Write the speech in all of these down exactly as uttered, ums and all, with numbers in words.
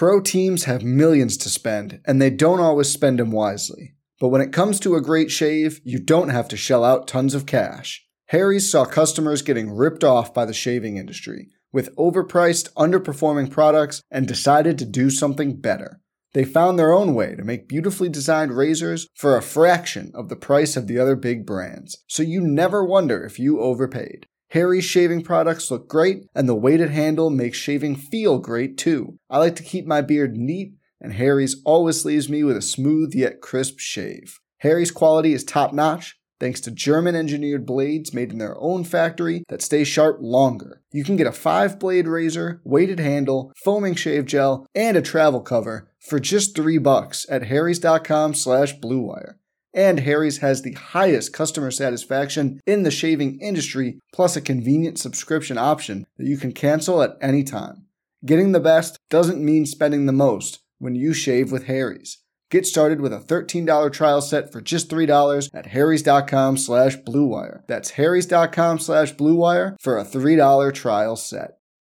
Pro teams have millions to spend, and they don't always spend them wisely. But when it comes to a great shave, you don't have to shell out tons of cash. Harry's saw customers getting ripped off by the shaving industry with overpriced, underperforming products and decided to do something better. They found their own way to make beautifully designed razors for a fraction of the price of the other big brands, so you never wonder if you overpaid. Harry's shaving products look great, and the weighted handle makes shaving feel great too. I like to keep my beard neat, and Harry's always leaves me with a smooth yet crisp shave. Harry's quality is top-notch, thanks to German-engineered blades made in their own factory that stay sharp longer. You can get a five-blade razor, weighted handle, foaming shave gel, and a travel cover for just three bucks at harrys.com slash bluewire. And Harry's has the highest customer satisfaction in the shaving industry, plus a convenient subscription option that you can cancel at any time. Getting the best doesn't mean spending the most when you shave with Harry's. Get started with a thirteen dollars trial set for just three dollars at harrys.com slash bluewire. That's harrys.com slash bluewire for a three dollars trial set.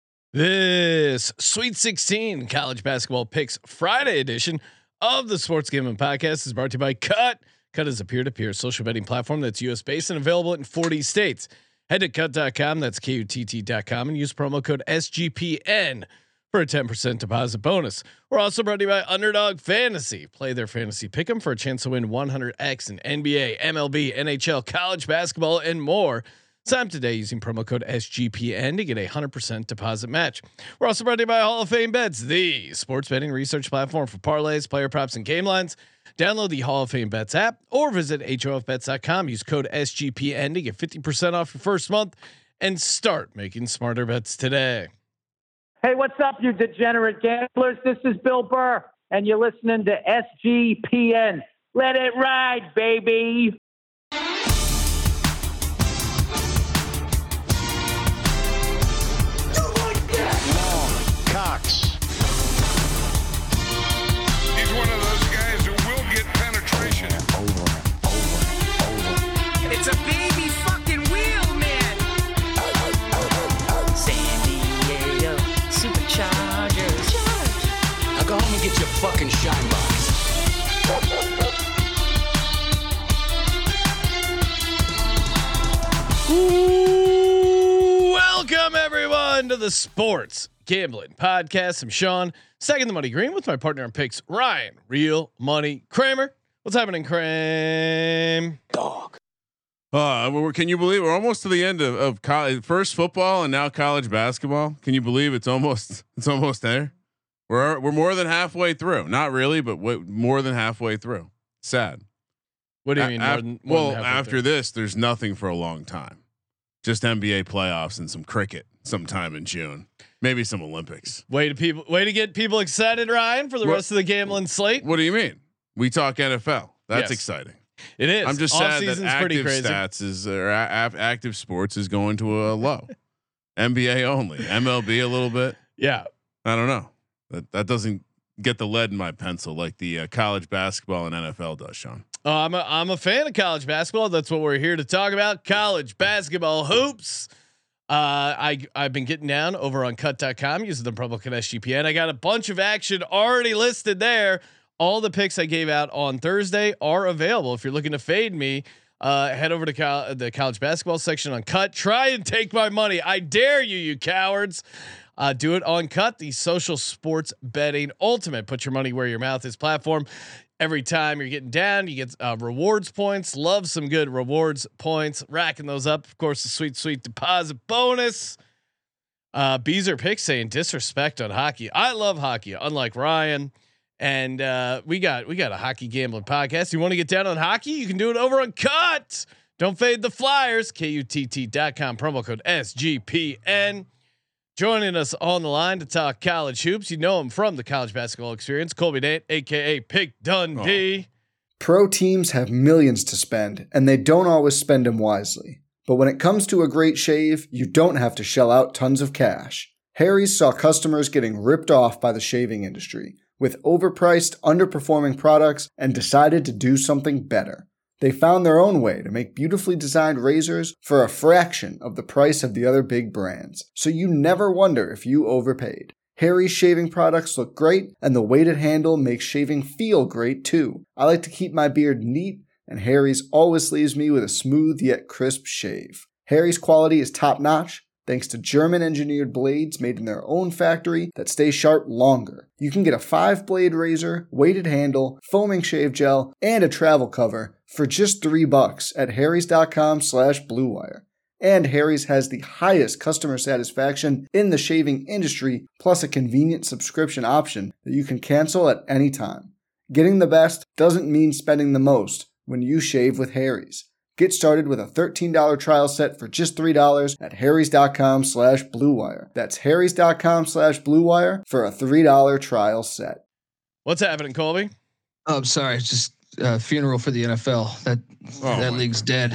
This Sweet sixteen College Basketball Picks Friday edition of the Sports Gambling Podcast is brought to you by Cut. Cut is a peer-to-peer social betting platform that's U S based and available in forty states. Head to cut dot com, that's K U T T dot com, and use promo code S G P N for a ten percent deposit bonus. We're also brought to you by Underdog Fantasy. Play their fantasy pick'em for a chance to win one hundred X in N B A, M L B, N H L, college basketball, and more. Sign up today using promo code S G P N to get a one hundred percent deposit match. We're also brought to you by Hall of Fame Bets, the sports betting research platform for parlays, player props, and game lines. Download the Hall of Fame Bets app or visit H O F bets dot com. Use code S G P N to get fifty percent off your first month and start making smarter bets today. Hey, what's up, you degenerate gamblers? This is Bill Burr, and you're listening to S G P N. Let it ride, baby. It's a baby fucking wheel, man. San Diego Superchargers. Now go home and get your fucking shine box. Ooh, welcome everyone to the Sports Gambling Podcast. I'm Sean, second the money green with my partner in picks, Ryan, Real Money Kramer. What's happening, Kramer? Dog. Uh, we're, can you believe we're almost to the end of, of college, first football and now college basketball? Can you believe it's almost it's almost there? We're we're more than halfway through. Not really, but w- more than halfway through. Sad. What do you mean? A- more af- than, more well, than after through? this, there's nothing for a long time. Just N B A playoffs and some cricket sometime in June. Maybe some Olympics. Way to people, way to get people excited, Ryan, for the What, rest of the gambling slate. What do you mean? We talk N F L. That's Yes. exciting. It is. I'm just Off sad that season's pretty active crazy. stats is or a- a- active sports is going to a low. N B A only, M L B a little bit. Yeah, I don't know. That that doesn't get the lead in my pencil like the uh, college basketball and N F L does, Sean. uh, I'm a, I'm a fan of college basketball. That's what we're here to talk about. College basketball hoops. Uh, I I've been getting down over on cut dot com using the promo code S G P N. I got a bunch of action already listed there. All the picks I gave out on Thursday are available. If you're looking to fade me, uh, head over to co- the college basketball section on Cut. Try and take my money. I dare you, you cowards. Uh, do it on Cut, the social sports betting ultimate. Put your money where your mouth is platform. Every time you're getting down, you get uh, rewards points. Love some good rewards points. Racking those up. Of course, the sweet, sweet deposit bonus. Uh, Beezer Pick saying disrespect on hockey. I love hockey, unlike Ryan. And uh, we got we got a hockey gambling podcast. You want to get down on hockey? You can do it over on Cut. Don't fade the Flyers. K U T T dot com, promo code S G P N. Joining us on the line to talk college hoops. You know him from the college basketball experience. Colby Dant, aka Pick Dundee. Oh. Pro teams have millions to spend, and they don't always spend them wisely. But when it comes to a great shave, you don't have to shell out tons of cash. Harry's saw customers getting ripped off by the shaving industry with overpriced, underperforming products and decided to do something better. They found their own way to make beautifully designed razors for a fraction of the price of the other big brands, so you never wonder if you overpaid. Harry's shaving products look great, and the weighted handle makes shaving feel great too. I like to keep my beard neat, and Harry's always leaves me with a smooth yet crisp shave. Harry's quality is top-notch, thanks to German-engineered blades made in their own factory that stay sharp longer. You can get a five-blade razor, weighted handle, foaming shave gel, and a travel cover for just three bucks at harrys.com slash bluewire. And Harry's has the highest customer satisfaction in the shaving industry, plus a convenient subscription option that you can cancel at any time. Getting the best doesn't mean spending the most when you shave with Harry's. Get started with a thirteen dollars trial set for just three dollars at harrys.com slash bluewire. That's harrys.com slash bluewire for a three dollars trial set. What's happening, Colby? Oh, I'm sorry. It's just a funeral for the N F L. That Oh that league's dead.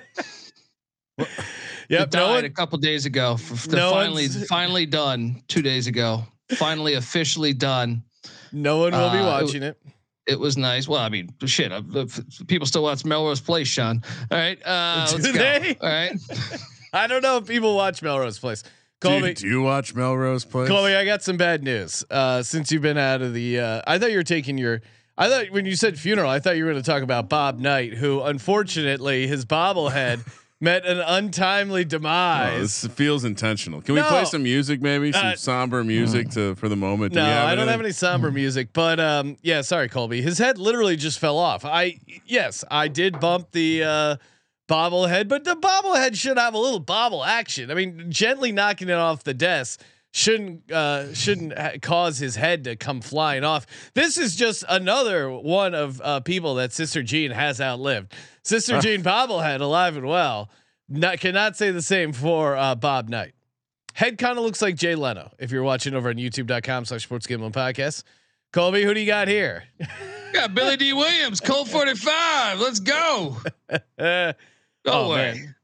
Yep, It died no one, a couple days ago. F- f- No finally, one's- finally done. Two days ago. Finally, officially done. no one will be Uh, watching it. It was nice. Well, I mean, shit. uh, f- People still watch Melrose Place, Sean. All right, uh, Do let's they? go. All right. I don't know if people watch Melrose Place. Do Colby, you, do you watch Melrose Place? Colby, I got some bad news. Uh, since you've been out of the, uh, I thought you were taking your. I thought when you said funeral, I thought you were going to talk about Bob Knight, who unfortunately his bobblehead met an untimely Oh, demise. this feels intentional. Can we No. play some music, maybe some Uh, somber music to for the moment? Do No, we have I don't anything? have any somber music, but um, yeah, sorry, Colby. His head literally just fell off. I yes, I did bump the uh, bobblehead, but the bobblehead should have a little bobble action. I mean, gently knocking it off the desk shouldn't uh, shouldn't ha- cause his head to come flying off. This is just another one of uh, people that Sister Jean has outlived. Sister Jean bobblehead alive and well. Not, cannot say the same for uh, Bob Knight. Head kind of looks like Jay Leno if you're watching over on youtube.com slash sports gambling podcast. Colby, who do you got here? Got Billy D. Williams, Colt forty-five. Let's go. Uh, Don't Oh, worry. man.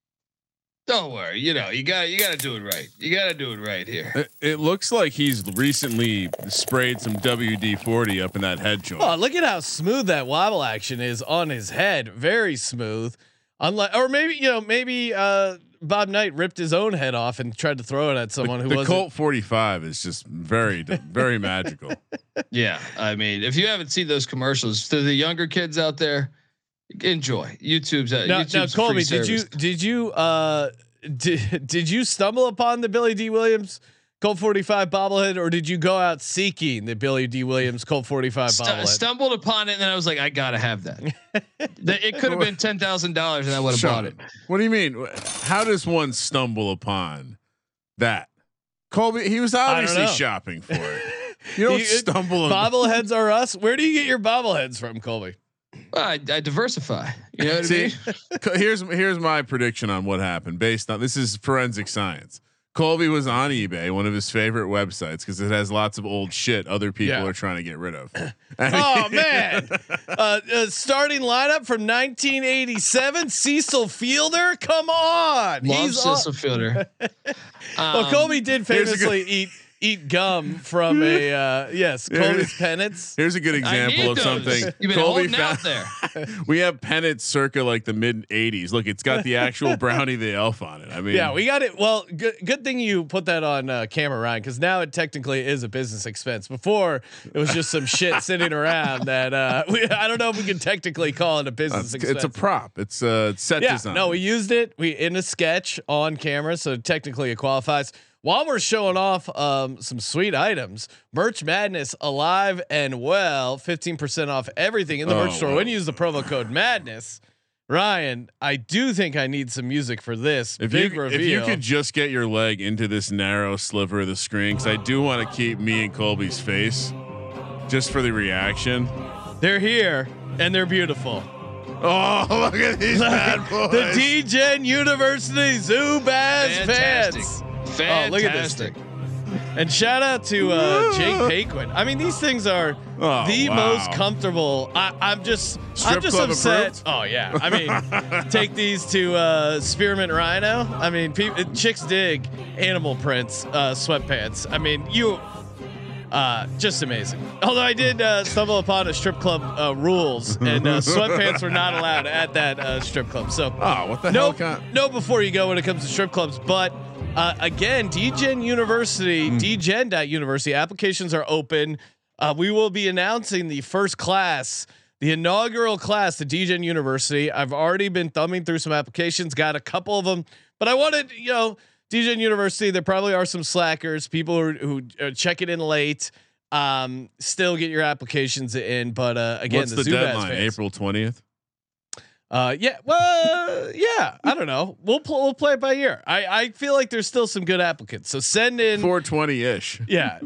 Don't worry. You know, you got you got to do it right. You got to do it right here. It, it looks like he's recently sprayed some W D forty up in that head joint. oh, look at how smooth that wobble action is on his head. Very smooth. Unlike, or maybe you know, maybe uh, Bob Knight ripped his own head off and tried to throw it at someone the, who the wasn't. Colt forty-five is just very, very magical. Yeah, I mean, if you haven't seen those commercials, to the younger kids out there, enjoy. YouTube's uh, Now, YouTube's now a free Colby, did you service. did you uh, did, did you stumble upon the Billy D. Williams Colt forty-five bobblehead, or did you go out seeking the Billy D. Williams Colt forty-five Stu- bobblehead? stumbled upon it, and then I was like, I gotta have that. The- it could have been ten thousand dollars, and I would have Sean, bought it. What do you mean? How does one stumble upon that? Colby, he was obviously know. shopping for it. You don't You- stumble. on- Bobbleheads are us. Where do you get your bobbleheads from, Colby? Well, I, I diversify. You know what I See, mean? co- here's here's my prediction on what happened based on this is forensic science. Colby was on eBay, one of his favorite websites, because it has lots of old shit other people Yeah. are trying to get rid of. Oh man, uh, uh, starting lineup from nineteen eighty-seven. Cecil Fielder, come on, Love he's Cecil Fielder. well, Um, Colby did here's a good- famously eat eat gum from a uh, yes, Here- Colby's pennants. Here's a good I example need of those. something You've been Colby holding out found. there. We have pennants circa like the mid eighties. Look, it's got the actual Brownie the Elf on it. I mean, Yeah, we got it. Well, good good thing you put that on uh, camera, Ryan, because now it technically is a business expense. Before it was just some shit sitting around that uh, we, I don't know if we can technically call it a business it's, expense. it's a prop. It's a set yeah, design. no, we used it. We in a sketch on camera, so technically it qualifies. While we're showing off um, some sweet items, Merch Madness alive and well, fifteen percent off everything in the Oh, merch store wow. when you use the promo code Madness. Ryan, I do think I need some music for this If big you, reveal. if you could just get your leg into this narrow sliver of the screen, because I do want to keep me and Colby's face, just for the reaction. They're here and they're beautiful. Oh, look at these bad boys! The D-Gen University Zubaz Fantastic. fans. Fantastic. Oh, look at this thing. And shout out to uh, Jake Paquin. I mean, these things are Oh, the wow. most comfortable. I, I'm just, Strip I'm just club upset. approved? Oh yeah. I mean, take these to uh, Spearmint Rhino. I mean, pe- chicks dig animal prints, uh, sweatpants. I mean, you. Uh, just amazing. Although I did uh, stumble upon a strip club uh, rules, and uh, sweatpants were not allowed at that uh, strip club. So Oh, what the no, hell? Can no, before you go when it comes to strip clubs, but Uh, again, D Gen University, mm. D Gen University applications are open. Uh, we will be announcing the first class, the inaugural class to D Gen University. I've already been thumbing through some applications, got a couple of them, but I wanted, you know, D Gen University, there probably are some slackers, people who, who are checking in late. Um, still get your applications in, but uh, again, what's the, the deadline? April twentieth. Uh, yeah, well, yeah, I don't know. We'll pl- we'll play it by ear. I I feel like there's still some good applicants, so send in four twenty ish. Yeah,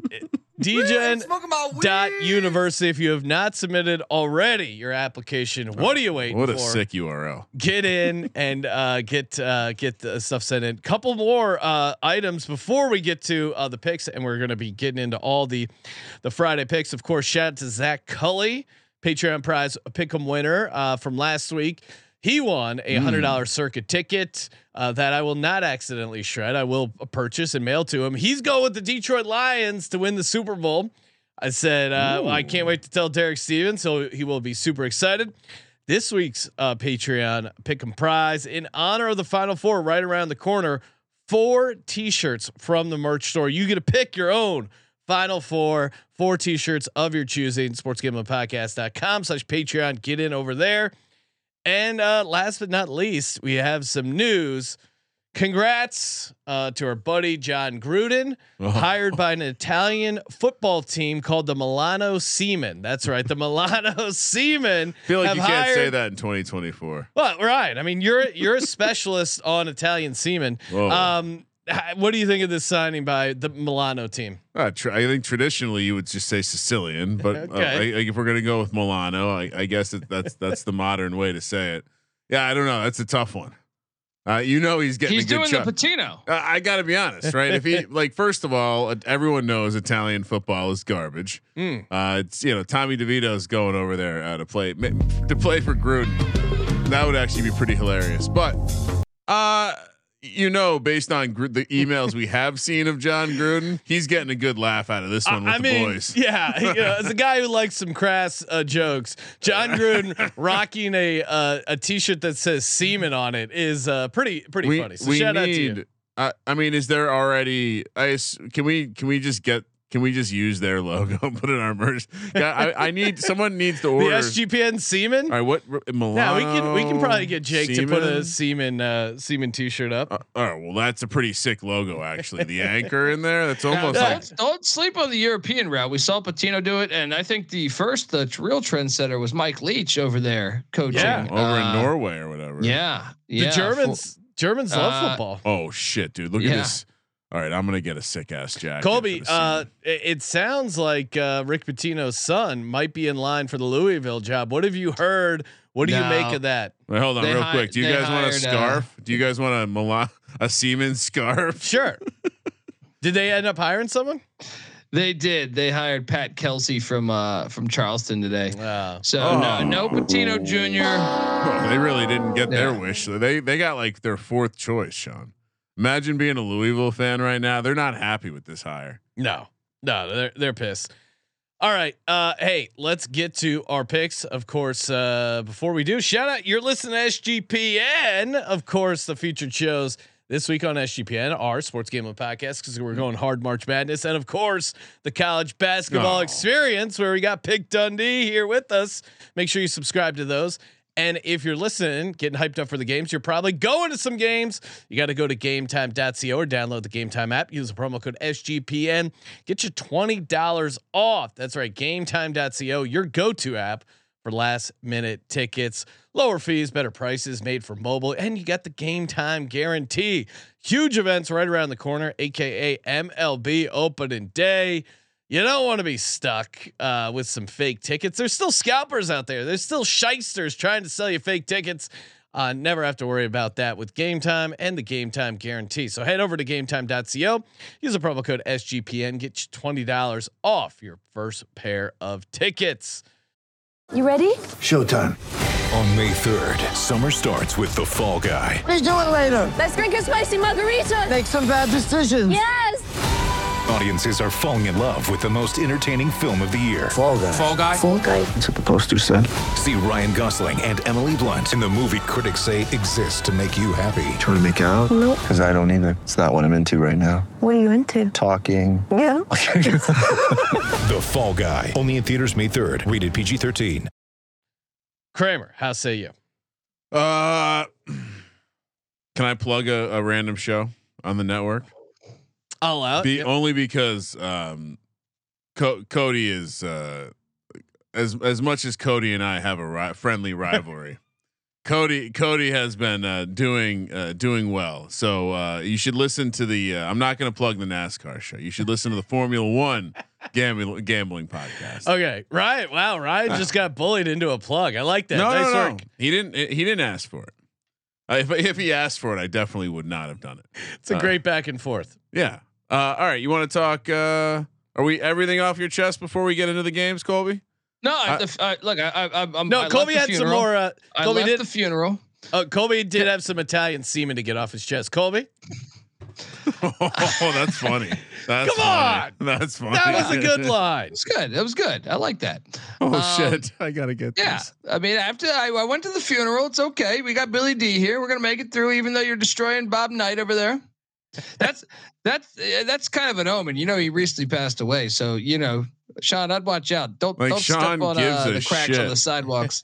D Gen dot University. If you have not submitted already your application, what are you waiting for? What a for? sick U R L. Get in and uh, get uh, get the stuff sent in. Couple more uh, items before we get to uh, the picks, and we're going to be getting into all the the Friday picks. Of course, shout out to Zach Cully, Patreon prize pick'em winner uh, from last week. He won a hundred dollar mm. circuit ticket uh, that I will not accidentally shred. I will purchase and mail to him. He's going with the Detroit Lions to win the Super Bowl. I said, uh, well, I can't wait to tell Derek Stevens, so he will be super excited. This week's uh, Patreon pick'em prize in honor of the Final Four right around the corner. Four T-shirts from the merch store. You get to pick your own Final Four, four T-shirts of your choosing. sports gambling podcast dot com slash Patreon. Get in over there. And uh, last but not least, we have some news. Congrats uh, to our buddy John Gruden, oh. hired by an Italian football team called the Milano Seamen. That's right, the Milano Seamen. I feel like you hired, can't say that in twenty twenty-four. Well, right. I mean, you're you're a specialist on Italian seamen. Um, what do you think of this signing by the Milano team? Uh, tr- I think traditionally you would just say Sicilian, but okay. uh, I, I, if we're gonna go with Milano, I, I guess it, that's that's the modern way to say it. Yeah, I don't know. That's a tough one. Uh, you know he's getting. He's a good doing chuck. the Patino. Uh, I got to be honest, right? If he like, first of all, uh, everyone knows Italian football is garbage. Mm. Uh, it's you know Tommy DeVito's going over there uh, to play to play for Gruden. That would actually be pretty hilarious, but. Uh, You know, based on gr- the emails we have seen of John Gruden, he's getting a good laugh out of this one with I the mean, boys. Yeah, you know, as a guy who likes some crass uh, jokes, John Gruden rocking a uh, a T-shirt that says "Seaman" on it is uh, pretty pretty we, funny. So shout need, out to you. Uh, I mean, is there already? I can we can we just get. Can we just use their logo and put it in our merch? Yeah, I, I need someone needs to order the S G P N Seaman. All right, what Milano? Yeah, we can we can probably get Jake Seaman? to put a Seaman uh, Seaman T-shirt up. Uh, all right, well that's a pretty sick logo actually. The anchor in there, that's almost yeah, like. Don't, don't sleep on the European route. We saw Patino do it, and I think the first the real trendsetter was Mike Leach over there coaching yeah. over uh, in Norway or whatever. Yeah, yeah. The Germans For, Germans love uh, football. Oh shit, dude! Look yeah. at this. All right, I'm gonna get a sick ass jacket. Colby, uh, it, it sounds like uh, Rick Pitino's son might be in line for the Louisville job. What have you heard? What do no. you make of that? Wait, hold on, they real hi- quick. Do you guys hired, want a scarf? Uh, do you guys want a Milan a Siemens scarf? Sure. Did they end up hiring someone? They did. They hired Pat Kelsey from uh, from Charleston today. Wow. So oh. no, no Patino Junior Oh, they really didn't get yeah. their wish. They they got like their fourth choice, Sean. Imagine being a Louisville fan right now. They're not happy with this hire. No, no, they're they're pissed. All right, uh, hey, let's get to our picks. Of course, uh, before we do, shout out you're listening to S G P N. Of course, the featured shows this week on S G P N are Sports Gambling Podcast because we're going hard March Madness, and of course the College Basketball oh. Experience where we got Pick Dundee here with us. Make sure you subscribe to those. And if you're listening, getting hyped up for the games, you're probably going to some games. You got to go to game time dot co or download the Game Time app. Use the promo code S G P N. Get you twenty dollars off. That's right. game time dot co, your go-to app for last minute tickets, lower fees, better prices made for mobile. And you got the Game Time guarantee. Huge events right around the corner, A K A M L B opening day. You don't want to be stuck uh, with some fake tickets. There's still scalpers out there. There's still shysters trying to sell you fake tickets. Uh, never have to worry about that with Game Time and the Game Time guarantee. So head over to game time dot co. Use the promo code S G P N. Get you twenty dollars off your first pair of tickets. You ready? Showtime. On May third, summer starts with The Fall Guy. Let's do it later. Let's drink a spicy margarita. Make some bad decisions. Yes. Audiences are falling in love with the most entertaining film of the year. Fall guy. Fall guy. Fall guy. That's what the poster said. See Ryan Gosling and Emily Blunt in the movie critics say exists to make you happy. Trying to make it out? Nope. Because I don't either. It's not what I'm into right now. What are you into? Talking. Yeah. The Fall Guy. Only in theaters May third. Rated P G thirteen. Kramer, how say you? Uh, can I plug a, a random show on the network? All out. Be Yep. only because um, Co- Cody is uh, as as much as Cody and I have a ri- friendly rivalry. Cody Cody has been uh, doing uh, doing well, so uh, you should listen to the. Uh, I'm not going to plug the NASCAR show. You should listen to the Formula One gambling gambling podcast. Okay, Ryan. Wow, Ryan just got bullied into a plug. I like that. No, nice no, no. work. He didn't. He didn't ask for it. Uh, if if he asked for it, I definitely would not have done it. It's a uh, great back and forth. Yeah. Uh, all right. You want to talk? Uh, are we everything off your chest before we get into the games, Colby? No, I, I- the, I, look, I, I, I'm. No, I Colby left the had some funeral. more. Uh, I Colby left did. the funeral. Uh, Colby did have some Italian semen to get off his chest. Colby, Oh, that's funny. That's Come funny. That's funny. that was a good line. It's good. It was good. I like that. Oh Um, shit! I gotta get Yeah, this. I mean, after I, I went to the funeral, it's okay. We got Billy D here. We're gonna make it through, even though you're destroying Bob Knight over there. That's that's uh, that's kind of an omen. You know, he recently passed away, so you know, Sean, I'd watch out. Don't Like, don't Sean step on gives uh, a the cracks on shit. the sidewalks.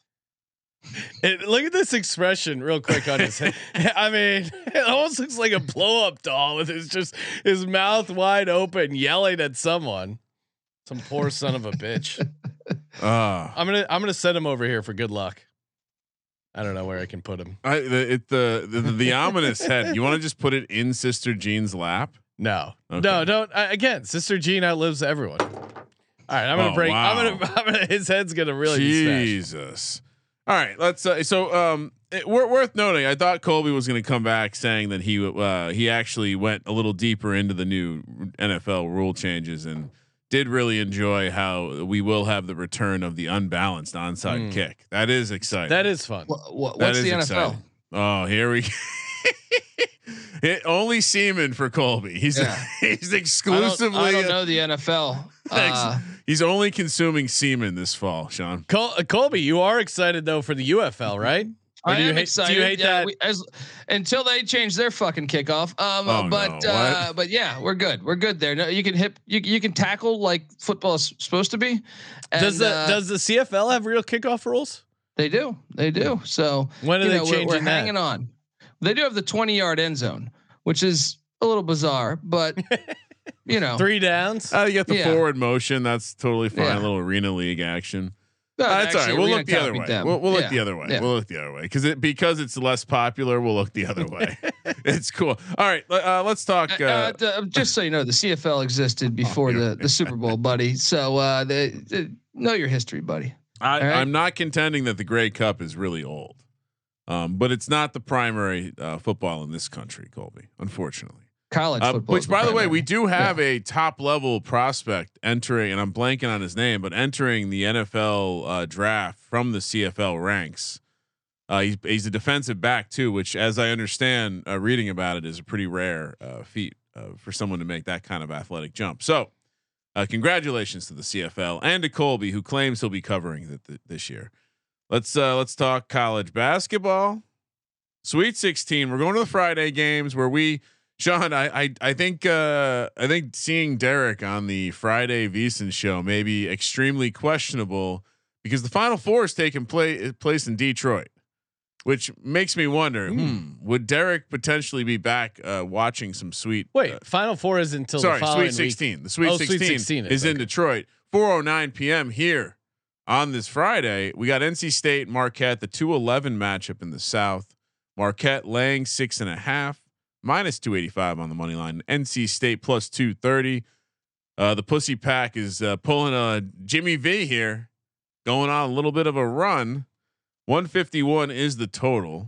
It, look at this expression, real quick on his head. I mean, it almost looks like a blow up doll with his just his mouth wide open, yelling at someone. Some poor son of a bitch. Uh, I'm gonna I'm gonna send him over here for good luck. I don't know where I can put him. I the it the the, the ominous head. You want to just put it in Sister Jean's lap? No, Okay. no, don't. I, again, Sister Jean outlives everyone. All right, I'm gonna Oh, break. wow. I'm gonna. I'm gonna. His head's gonna really be smashed. Jesus. All right, let's. Uh, so, um, it, wor- worth noting. I thought Colby was going to come back saying that he uh, he actually went a little deeper into the new N F L rule changes and did really enjoy how we will have the return of the unbalanced onside Mm. kick. That is exciting. That is fun. What, what, That what's is the N F L? exciting. Oh, here we. It, only semen for Colby. He's Yeah. he's I exclusively. don't, I don't know the N F L. Uh, He's only consuming semen this fall, Sean. Col- uh, Colby, you are excited though for the U F L, right? Or I do you am hate, excited. Do you hate yeah, that? we, as, until they change their fucking kickoff. Um, Oh, but no. uh, What? but yeah, we're good. We're good there. No, you can hit. You you can tackle like football is supposed to be. And, does the uh, Does the C F L have real kickoff rules? they do? They do. So When are you they know, we're, changing we're that? hanging on. They do have the twenty yard end zone, which is a little bizarre, but you know, Three downs. Uh, you get the Yeah. forward motion. That's totally fine. Yeah. A little arena league action. no, Uh, that's all actually, right. We'll we're look gonna the other copy way. them. We'll, we'll look Yeah. the other way. Yeah. We'll look the other way because it because it's less popular. We'll look the other way. It's cool. All right, uh, let's talk. Uh, Uh, uh, d- just so you know, the C F L existed before yeah. the, the Super Bowl, buddy. So uh, the, the, know your history, buddy. I, all right. I'm not contending that the Grey Cup is really old, um, but it's not the primary uh, football in this country, Colby. Unfortunately. College Uh, football. which, is by the way, primary. we do have a top level prospect entering, and I'm blanking on his name, but entering the N F L uh, draft from the C F L ranks. Uh, he's he's a defensive back too, which, as I understand, uh, reading about it, is a pretty rare uh, feat uh, for someone to make that kind of athletic jump. So, uh, congratulations to the C F L and to Colby, who claims he'll be covering th- th- this year. Let's uh, let's talk college basketball. Sweet sixteen. We're going to the Friday games where we. Sean, I I, I think uh, I think seeing Derek on the Friday VSiN show may be extremely questionable because the Final Four is taking play, place in Detroit, which makes me wonder: Mm. hmm, would Derek potentially be back uh, watching some sweet? Wait, uh, Final Four is until sorry, the following Sweet sixteen. week. The Sweet Oh, Sweet sixteen, sixteen is, is, in okay. Detroit. four oh nine p.m. here on this Friday. We got N C State Marquette, the two eleven matchup in the South. Marquette laying six and a half. Minus two eighty-five on the money line. N C State plus two thirty. Uh, the Pussy Pack is uh, pulling a Jimmy V here, going on a little bit of a run. one fifty-one is the total.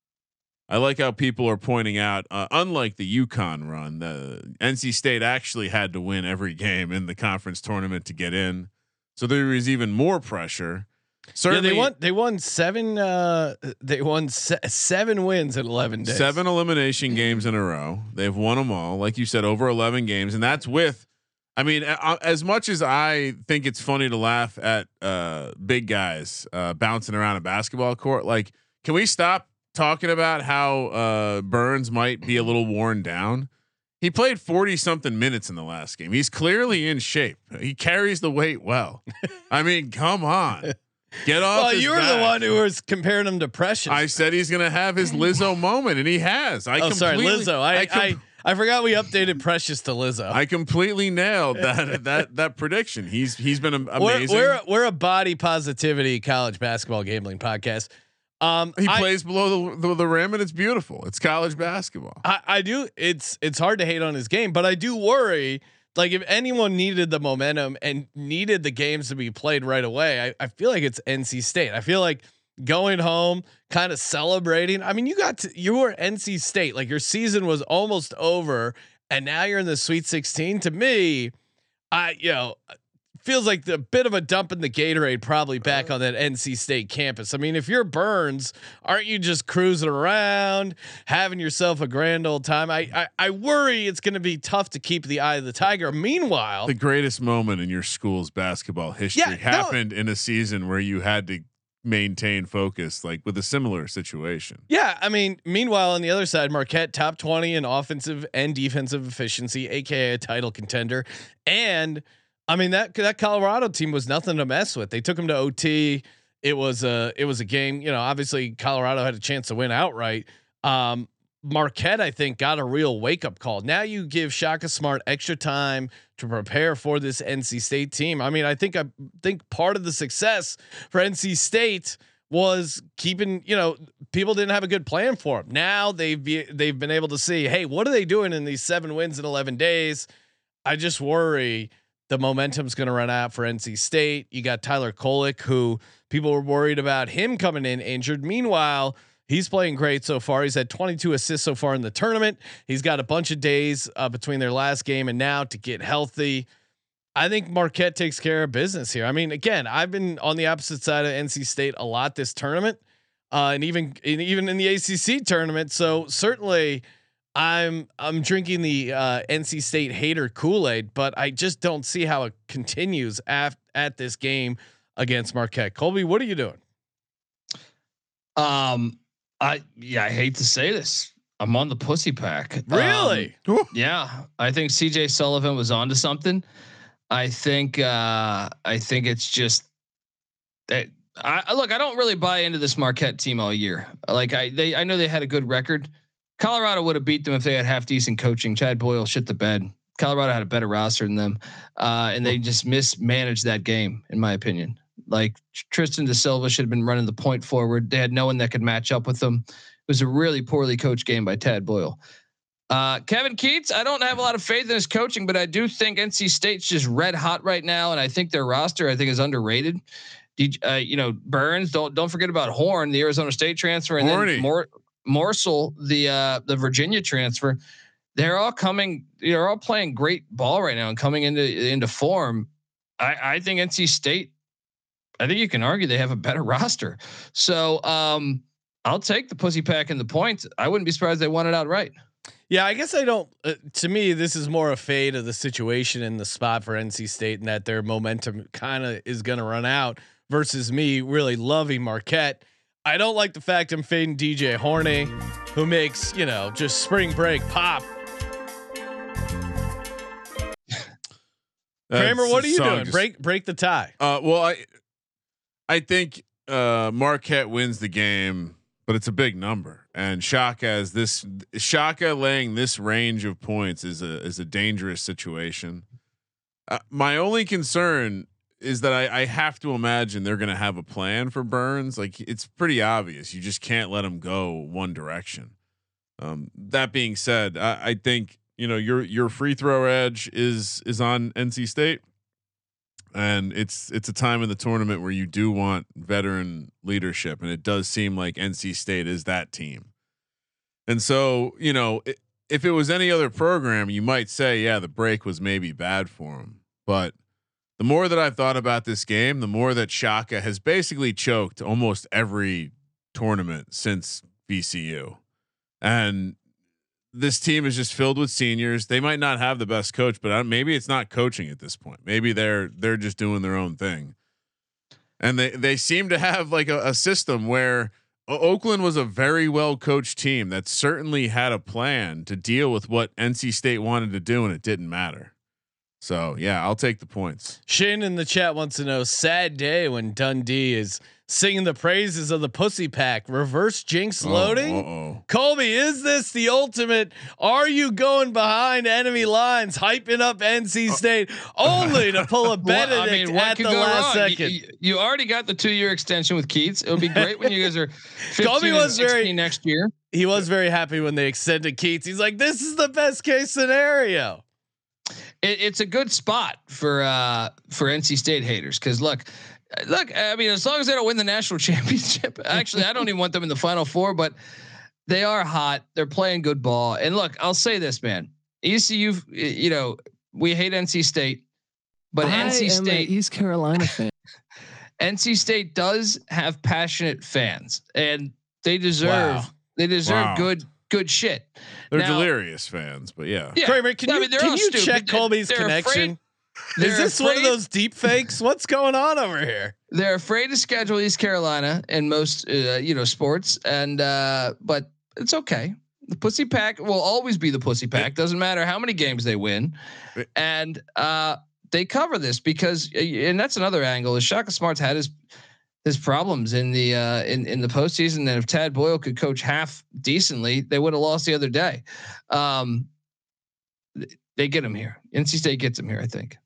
I like how people are pointing out, uh, unlike the UConn run, the N C State actually had to win every game in the conference tournament to get in. So there is even more pressure. Certainly, yeah, they won. They won seven. Uh, they won se- seven wins in eleven days. Seven elimination games in a row. They've won them all, like you said, over eleven games, and that's with. I mean, a- as much as I think it's funny to laugh at uh, big guys uh, bouncing around a basketball court, like, can we stop talking about how uh, Burns might be a little worn down? He played forty something minutes in the last game. He's clearly in shape. He carries the weight well. I mean, come on. Get off. Well, you were back. the one who was comparing him to Precious. I said he's going to have his Lizzo moment, and he has. I oh, sorry, Lizzo. I I, com- I I forgot we updated Precious to Lizzo. I completely nailed that that that prediction. He's he's been amazing. We're we're, we're a body positivity college basketball gambling podcast. Um, he I, plays below the, the the rim, and it's beautiful. It's college basketball. I, I do. It's it's hard to hate on his game, but I do worry. Like if anyone needed the momentum and needed the games to be played right away, I, I feel like it's N C State. I feel like going home, kind of celebrating. I mean, you got to, you were N C State, like your season was almost over, and now you're in the Sweet sixteen. To me, I you know feels like the bit of a dump in the Gatorade probably back on that N C State campus. I mean, if you're Burns, aren't you just cruising around, having yourself a grand old time? I I, I worry it's going to be tough to keep the eye of the tiger. Meanwhile, the greatest moment in your school's basketball history Yeah, no. happened in a season where you had to maintain focus, like with a similar situation. yeah, I mean, meanwhile on the other side, Marquette top twenty in offensive and defensive efficiency, aka a title contender, and I mean that that Colorado team was nothing to mess with. They took them to O T. It was a it was a game. You know, obviously Colorado had a chance to win outright. Um, Marquette, I think, got a real wake up call. Now you give Shaka Smart extra time to prepare for this N C State team. I mean, I think I think part of the success for N C State was keeping, you know, people didn't have a good plan for them. Now they've be, they've been able to see, hey, what are they doing in these seven wins in eleven days? I just worry the momentum's going to run out for N C State. You got Tyler Kolek, who people were worried about him coming in injured. Meanwhile, he's playing great so far. He's had twenty-two assists so far in the tournament. He's got a bunch of days uh, between their last game and now to get healthy. I think Marquette takes care of business here. I mean, again, I've been on the opposite side of N C State a lot this tournament, uh, and even and even in the A C C tournament. So certainly, I'm I'm drinking the uh, N C State hater Kool-Aid, but I just don't see how it continues at at this game against Marquette. Colby, what are you doing? Um, I yeah, I hate to say this. I'm on the pussy pack. Really? Um, yeah, I think C J Sullivan was onto something. I think uh, I think it's just that I look. I don't really buy into this Marquette team all year. Like I they I know they had a good record. Colorado would have beat them if they had half decent coaching. Chad Boyle shit the bed. Colorado had a better roster than them, uh, and they just mismanaged that game, in my opinion. Like Tristan Da Silva should have been running the point forward. They had no one that could match up with them. It was a really poorly coached game by Tad Boyle. Uh, Kevin Keatts, I don't have a lot of faith in his coaching, but I do think N C State's just red hot right now, and I think their roster I think is underrated. Uh, you know, Burns, don't don't forget about Horn, the Arizona State transfer, and Horny. then Mor- Morsel, the uh, the Virginia transfer. They're all coming. They're all playing great ball right now and coming into into form. I, I think N C State. I think you can argue they have a better roster. So um, I'll take the pussy pack and the points. I wouldn't be surprised they won it outright. Yeah, I guess I don't. Uh, to me, this is more a fade of the situation in the spot for N C State, and that their momentum kind of is going to run out. Versus me really loving Marquette. I don't like the fact I'm fading D J Horny, who makes you know just spring break pop. Kramer, what are you doing? Just, break break the tie. Uh, well, I I think uh, Marquette wins the game, but it's a big number, and Shaka as this Shaka laying this range of points is a is a dangerous situation. Uh, my only concern is that I, I have to imagine they're going to have a plan for Burns. Like it's pretty obvious. You just can't let him go one direction. Um, that being said, I, I think, you know, your, your free throw edge is, is on N C State, and it's, it's a time in the tournament where you do want veteran leadership. And it does seem like N C State is that team. And so, you know, it, if it was any other program, you might say, yeah, the break was maybe bad for him, but the more that I've thought about this game, the more that Shaka has basically choked almost every tournament since V C U, and this team is just filled with seniors. They might not have the best coach, but maybe it's not coaching at this point. Maybe they're they're just doing their own thing, and they they seem to have like a, a system where Oakland was a very well coached team that certainly had a plan to deal with what N C State wanted to do, and it didn't matter. So yeah, I'll take the points. Shane in the chat wants to know, sad day when Dundee is singing the praises of the Pussy Pack. Reverse jinx loading. Oh, Colby, is this the ultimate? Are you going behind enemy lines, hyping up N C State only to pull a Benedict well, I mean, at the last wrong? second? You, you already got the two-year extension with Keats. It would be great when you guys are fifteen was and sixteen very- next year. He was very happy when they extended Keats. He's like, this is the best case scenario. It, it's a good spot for uh, for N C State haters because look. Look, I mean, as long as they don't win the national championship, actually, I don't even want them in the Final Four, but they are hot. They're playing good ball. And look, I'll say this, man. E C U, you know, we hate N C State, but I N C State, East Carolina fan. N C State does have passionate fans, and they deserve Wow. they deserve Wow. good good shit. They're Now- delirious fans, but yeah. Yeah, Kramer, can I you mean, they're can all you stupid. check They're- Colby's they're connection? afraid- Is they're this one of afraid- those deep fakes? What's going on over here? They're afraid to schedule East Carolina in most, uh, you know, sports, and uh, but it's okay. The Pussy Pack will always be the Pussy Pack. Doesn't matter how many games they win, and uh, they cover this because, and that's another angle. Is Shaka Smart's had his his problems in the uh, in in the postseason, and if Tad Boyle could coach half decently, they would have lost the other day. Um, they get him here. N C State gets him here, I think.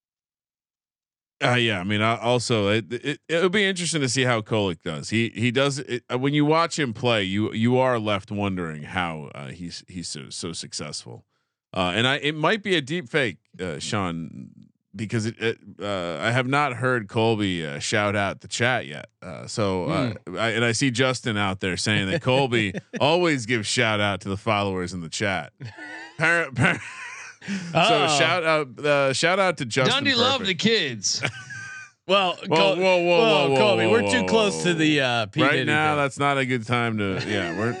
Uh, yeah, I mean, I also it, it it'll be interesting to see how Kolek does. He he does it, when you watch him play, you you are left wondering how uh, he's he's so, so successful. Uh, and I it might be a deep fake, uh, Sean, because it, it, uh, I have not heard Colby uh, shout out the chat yet. Uh, so uh, Mm. I, and I see Justin out there saying that Colby always gives shout out to the followers in the chat. Par- par- So Uh-oh. shout out, uh, shout out to Justin. Dundee love Perfect. the kids. Well, Whoa, Col- whoa, whoa, whoa, whoa, Colby, whoa, we're whoa, too whoa, close whoa. to the uh, P. right Diddy now. thing. That's not a good time to. Yeah, we're.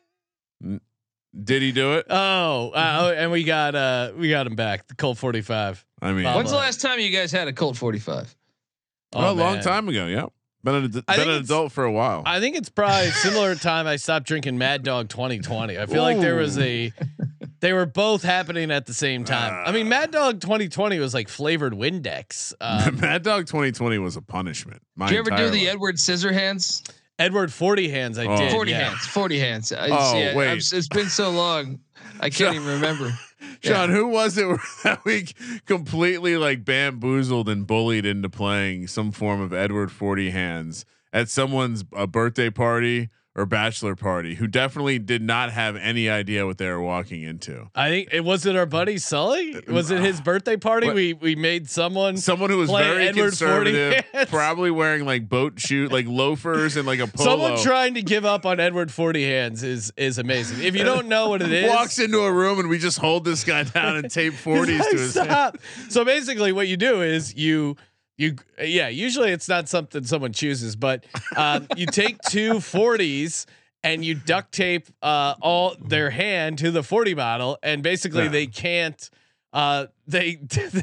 N- Did he do it? Oh, uh, and we got uh, we got him back. The Colt forty-five. I mean, Bob When's the Love. last time you guys had a Colt forty-five? oh, a long man. time ago. Yeah, been an, ad- I been think an it's- adult for a while. I think it's probably similar time I stopped drinking Mad Dog twenty twenty. I feel like there was a, they were both happening at the same time. I mean, Mad Dog twenty twenty was like flavored Windex. Um, Mad Dog twenty twenty was a punishment. My Did you ever do entire the life. Edward Scissorhands? Edward forty hands. I Oh. did. forty yeah. hands. forty hands. I, Oh, see, I- wait. I'm s- it's been so long. I can't Sean- even remember. Sean, who was it that we completely like bamboozled and bullied into playing some form of Edward forty hands at someone's uh, birthday party or bachelor party who definitely did not have any idea what they were walking into? I think it was it our buddy Sully. Was it his birthday party? What? We we made someone Someone who was play very Edward conservative, forty hands. probably wearing like boat shoe, like loafers and like a polo. Someone trying to give up on Edward forty hands is is amazing. If you don't know what it is, walks into a room and we just hold this guy down and tape forties to his head. Stop. So basically, what you do is you you yeah. Usually, it's not something someone chooses, but um, you take two forties and you duct tape uh, all their hand to the forty bottle, and basically Yeah. they can't. Uh, they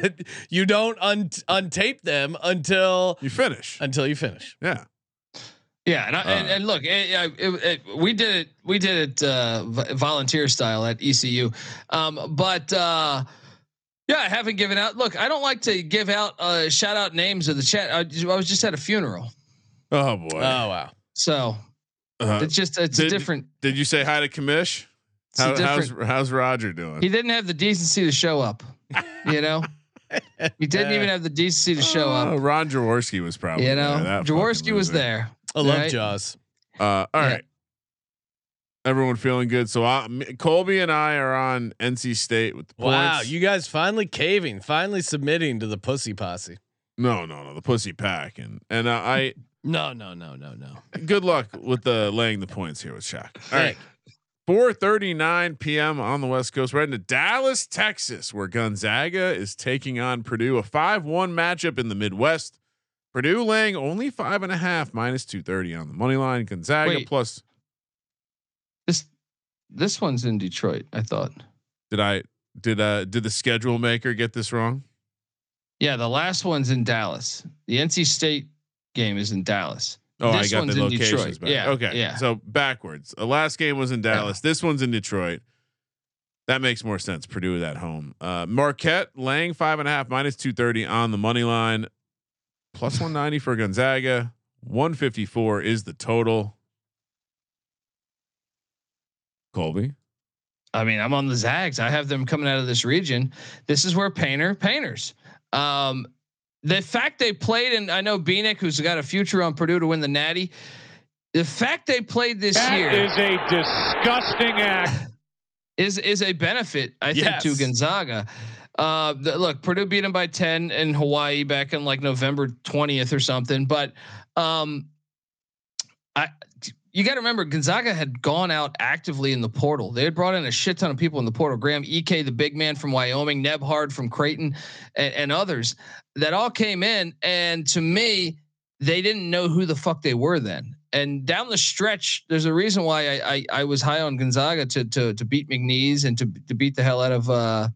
you don't un- untape them until You finish. until you finish. Yeah. Yeah, and, I, and, Uh. and look, it, it, it, it, we did it. We did it uh, v- volunteer style at E C U, um, but uh, yeah, I haven't given out. Look, I don't like to give out uh, shout out names of the chat. I, I was just at a funeral, Oh boy. Oh wow. so Uh, it's just it's did- a different. Did you say hi to Kamish? It's a How, how's different. how's Roger doing? He didn't have the decency to show up. You know, he didn't even have the decency to show Oh, up. Ron Jaworski was probably. You there, know, that Jaworski fucking was loser. there. I love Right. Jaws. Uh, all Yeah. right. Everyone feeling good. So I, me- Colby and I are on N C State with the Wow, points. you guys finally caving, finally submitting to the Pussy Posse. no, no, no, the Pussy Pack, and and uh, I. No, no, no, no, no. Good luck with the laying the points here with Shaq. All right, four thirty-nine p.m. on the West Coast. We're heading to Dallas, Texas, where Gonzaga is taking on Purdue, a five one matchup in the Midwest. Purdue laying only five and a half, minus two thirty on the money line. Gonzaga Wait. plus. This this one's in Detroit, I thought. Did I did uh did the schedule maker get this wrong? Yeah, the last one's in Dallas. The N C State game is in Dallas. Oh, This I got one's the in locations Detroit. back. Yeah, Okay. yeah. So backwards. The last game was in Dallas. This one's in Detroit. That makes more sense. Purdue at home. Uh, Marquette laying five and a half, minus two thirty on the money line. Plus one ninety for Gonzaga. one fifty-four is the total. Colby. I mean, I'm on the Zags. I have them coming out of this region. This is where Painter Painters. Um, the fact they played, and I know Beanick, who's got a future on Purdue to win the Natty. The fact they played this that year is a disgusting act. Is is a benefit, I Yes. think, to Gonzaga. Uh, the, look, Purdue beat them by ten in Hawaii back in like November twentieth or something. But um, I. You got to remember, Gonzaga had gone out actively in the portal. They had brought in a shit ton of people in the portal. Graham Ike, the big man from Wyoming, Nebhard from Creighton, and, and others that all came in. And to me, they didn't know who the fuck they were then. And down the stretch, there's a reason why I I, I was high on Gonzaga to to to beat McNeese and to to beat the hell out of uh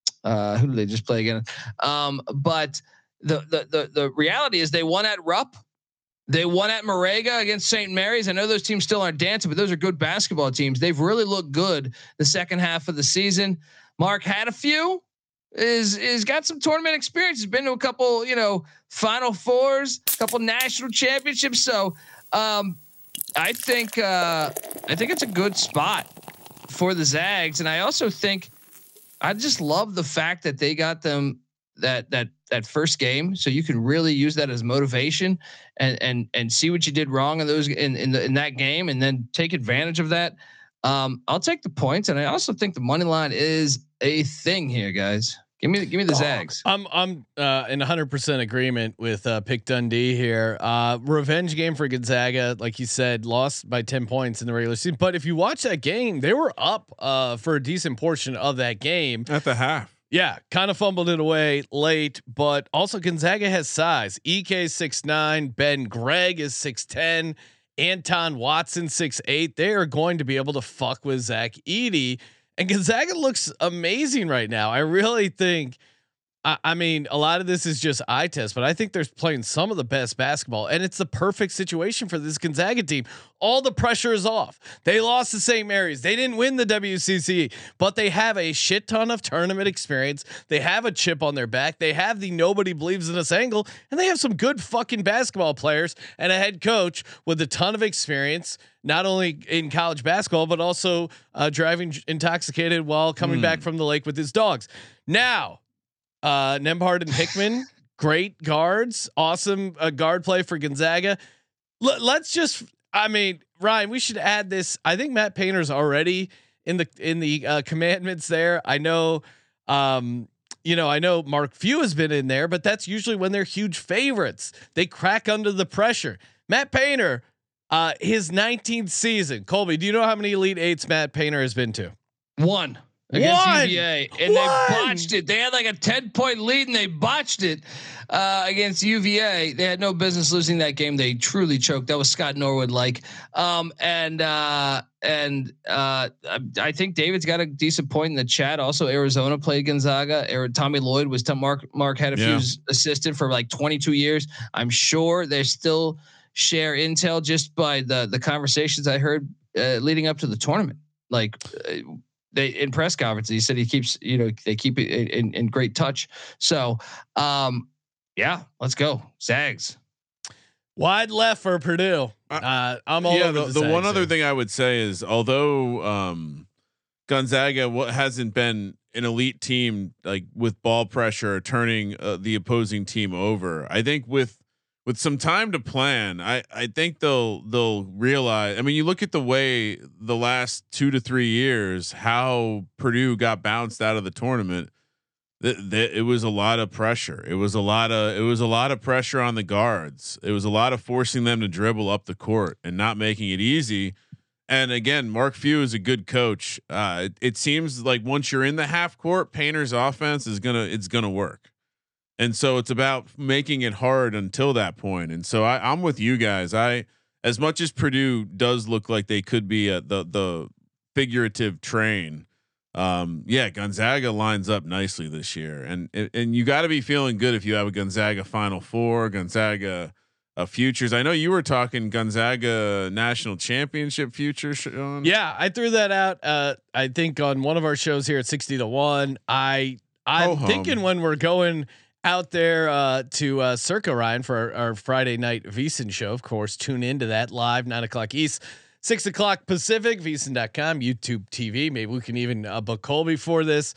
uh who did they just play again? Um, but the the the the reality is they won at Rupp. They won at Moraga against Saint Mary's. I know those teams still aren't dancing, but those are good basketball teams. They've really looked good the second half of the season. Mark had a few, is is got some tournament experience. He's been to a couple, you know, Final Fours, a couple national championships. So um, I think uh, I think it's a good spot for the Zags, and I also think I just love the fact that they got them that that that first game, so you can really use that as motivation and and and see what you did wrong in those in in, the, in that game, and then take advantage of that. Um, I'll take the points, and I also think the money line is a thing here, guys. Give me give me the Zags. I'm I'm uh, in one hundred percent agreement with uh, Pick Dundee here. Uh, revenge game for Gonzaga, like you said, lost by ten points in the regular season. But if you watch that game, they were up uh, for a decent portion of that game At the half. Yeah, kind of fumbled it away late, but also Gonzaga has size. E K six nine, Ben Gregg is six ten, Anton Watson six eight. They are going to be able to fuck with Zach Edey, and Gonzaga looks amazing right now. I really think. I, I mean, a lot of this is just eye test, but I think they're playing some of the best basketball, and it's the perfect situation for this Gonzaga team. All the pressure is off. They lost to Saint Mary's. They didn't win the W C C, but they have a shit ton of tournament experience. They have a chip on their back. They have the nobody believes in us angle, and they have some good fucking basketball players and a head coach with a ton of experience, not only in college basketball, but also uh, driving intoxicated while coming mm. back from the lake with his dogs. Now, Uh, Nembhard and Hickman, great guards, awesome uh, guard play for Gonzaga. L- let's just, I mean, Ryan, we should add this. I think Matt Painter's already in the in the uh, commandments there. I know, um, you know, I know Mark Few has been in there, but that's usually when they're huge favorites. They crack under the pressure. Matt Painter, uh, his nineteenth season. Colby, do you know how many Elite Eights Matt Painter has been to? One. Against One. U V A, and One. they botched it. They had like a ten point lead, and they botched it uh, against U V A. They had no business losing that game. They truly choked. That was Scott Norwood like, um, and uh, and uh, I think David's got a decent point in the chat. Also, Arizona played Gonzaga. Tommy Lloyd was t- Mark. Mark had a yeah. few assistant for like twenty-two years. I'm sure they still share intel just by the the conversations I heard uh, leading up to the tournament. Like. Uh, They in press conference, he said he keeps, you know, they keep it in, in great touch. So, um, yeah, let's go Zags. Wide left for Purdue. Uh, I'm all yeah. over The, the, the one here. other thing I would say is, although um, Gonzaga what hasn't been an elite team like with ball pressure turning uh, the opposing team over, I think with with some time to plan, I I think they'll they'll realize. I mean, you look at the way the last two to three years how Purdue got bounced out of the tournament. Th- th- it was a lot of pressure. It was a lot of it was a lot of pressure on the guards. It was a lot of forcing them to dribble up the court and not making it easy. and again, Mark Few is a good coach. Uh, it, it seems like once you're in the half court, Painter's offense is gonna it's gonna work, and so it's about making it hard until that point. And so I, I'm with you guys. I as much as Purdue does look like they could be a, the the figurative train. Um, yeah, Gonzaga lines up nicely this year, and and you got to be feeling good if you have a Gonzaga Final Four, Gonzaga uh, futures. I know you were talking Gonzaga national championship futures. Sean. Yeah, I threw that out. Uh, I think on one of our shows here at sixty to one. I I'm Ho-hum. thinking when we're going out there uh, to uh, Circa Ryan for our, our Friday night VSiN show. Of course, tune into that live nine o'clock East. Six o'clock Pacific, V S I N dot com, YouTube T V. Maybe we can even uh, book Colby for this.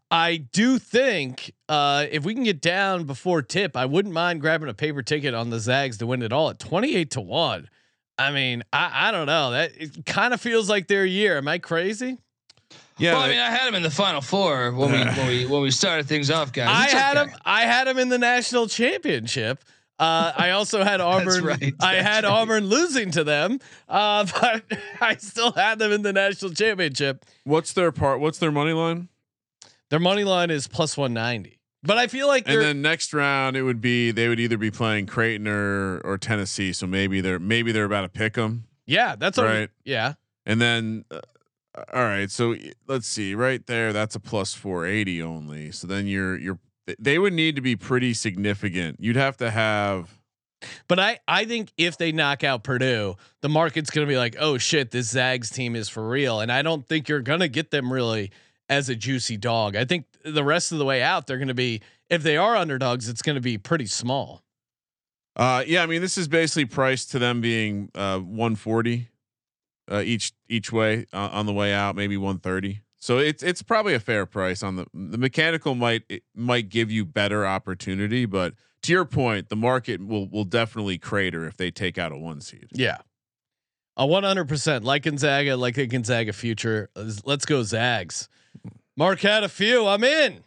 I do think uh, if we can get down before tip, I wouldn't mind grabbing a paper ticket on the Zags to win it all at twenty-eight to one. I mean, I, I don't know. That it kind of feels like their year. Am I crazy? Yeah. Well, I mean, I had him in the Final Four when we when we when we started things off, guys. I It's had okay. him. I had him in the national championship. Uh, I also had Auburn. right, I that's had right. Auburn losing to them, uh, but I still had them in the national championship. What's their part? What's their money line? Their money line is plus one ninety. But I feel like And then next round it would be they would either be playing Creighton or or Tennessee. So maybe they're maybe they're about to pick them. yeah, that's right. right. Yeah, And then uh, all right, so let's see, right there, that's a plus four eighty only. So then you're you're they would need to be pretty significant. You'd have to have. but I I think if they knock out Purdue, the market's gonna be like, oh shit, this Zags team is for real, and I don't think you're gonna get them really as a juicy dog. I think the rest of the way out, they're gonna be, if they are underdogs, it's gonna be pretty small. Uh, yeah, I mean, this is basically priced to them being uh, one forty uh, each each way uh, on the way out, maybe one thirty. So it's it's probably a fair price on the the mechanical might it might give you better opportunity, but to your point, the market will will definitely crater if they take out a one seed. Yeah, a one hundred percent like Gonzaga, like the Gonzaga future. Let's go Zags. Mark had a few. I'm in.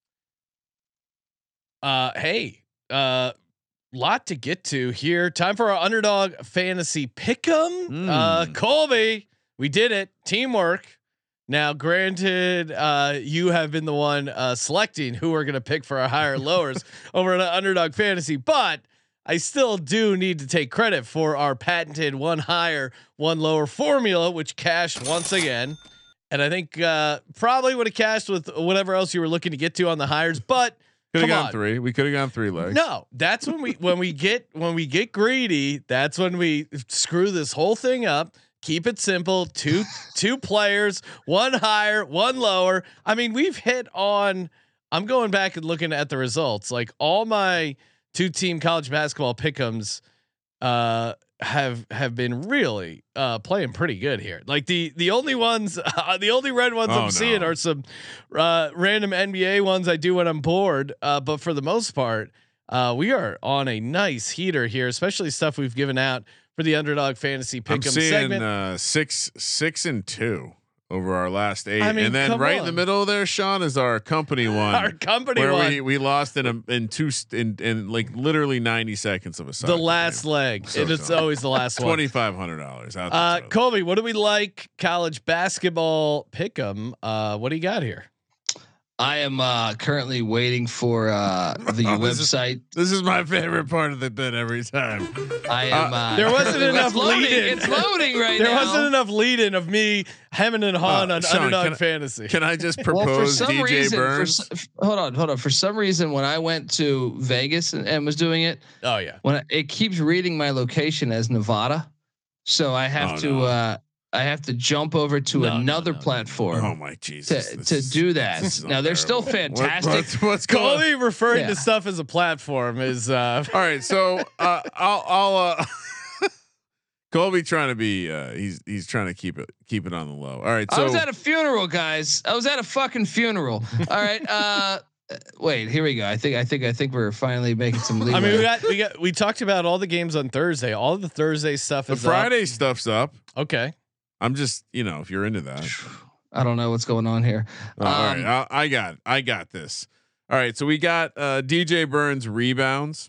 Uh, hey, uh, lot to get to here. Time for our underdog fantasy pick'em. Mm. Uh, Colby, we did it. Teamwork. Now, granted, uh, you have been the one uh, selecting who we're going to pick for our higher lowers over at Underdog Fantasy, but I still do need to take credit for our patented one higher, one lower formula, which cashed once again. And I think uh, probably would have cashed with whatever else you were looking to get to on the hires, but Could have come gone on. three. We could have gone three legs. No, that's when we when we get when we get greedy. That's when we screw this whole thing up. Keep it simple. Two two players, one higher, one lower. I mean, we've hit on. I'm going back and looking at the results. Like all my two team college basketball pick'ems uh, have have been really uh, playing pretty good here. Like the the only ones, uh, the only red ones Oh, I'm no. seeing are some uh, random N B A ones I do when I'm bored. Uh, but for the most part, uh, we are on a nice heater here, especially stuff we've given out for the Underdog Fantasy I'm Pick'em seeing segment. uh, six six and two over our last eight, I mean, and then come right in on. the middle there, Sean, is our company one. Our company where one. we we lost in a in two st- in in like literally ninety seconds of a The soccer last game. leg. So and it's sorry. always the last one. Twenty five hundred dollars out. Uh, the toilet. Colby, what do we like? College basketball pick'em. Uh, what do you got here? I am uh, currently waiting for uh, the Oh, this is- website. This is my favorite part of the bit every time. I am. Uh, There wasn't currently- enough it's loading. lead-in. It's loading right There now. wasn't enough lead in of me hemming and hawing Uh, on Sean, Underdog can I- Fantasy. Can I just Well, for propose some D J reason, for Burns? s- f- hold on, hold on. For some reason, when I went to Vegas and, and was doing it, oh yeah. when I, it keeps reading my location as Nevada, so I have Oh, to. no. Uh, I have to jump over to No, no, another no, no. platform. Oh my Jesus! to, This to is- do that. this is Now they're still unbearable. What- fantastic. what's, what's going? Colby referring Yeah. to stuff as a platform is uh All right, so uh, I'll I'll uh, Colby trying to be uh, he's he's trying to keep it keep it on the low. All right, so I was at a funeral, guys. I was at a fucking funeral. All right. Uh, wait, here we go. I think I think I think we're finally making some leeway. I mean we got we got we talked about all the games on Thursday. All the Thursday stuff the is Friday stuff's up. up. Okay. I'm just you know if you're into that. I don't know what's going on here. Uh, all right, Um, I, I got I got this. All right, so we got uh, D J Burns rebounds.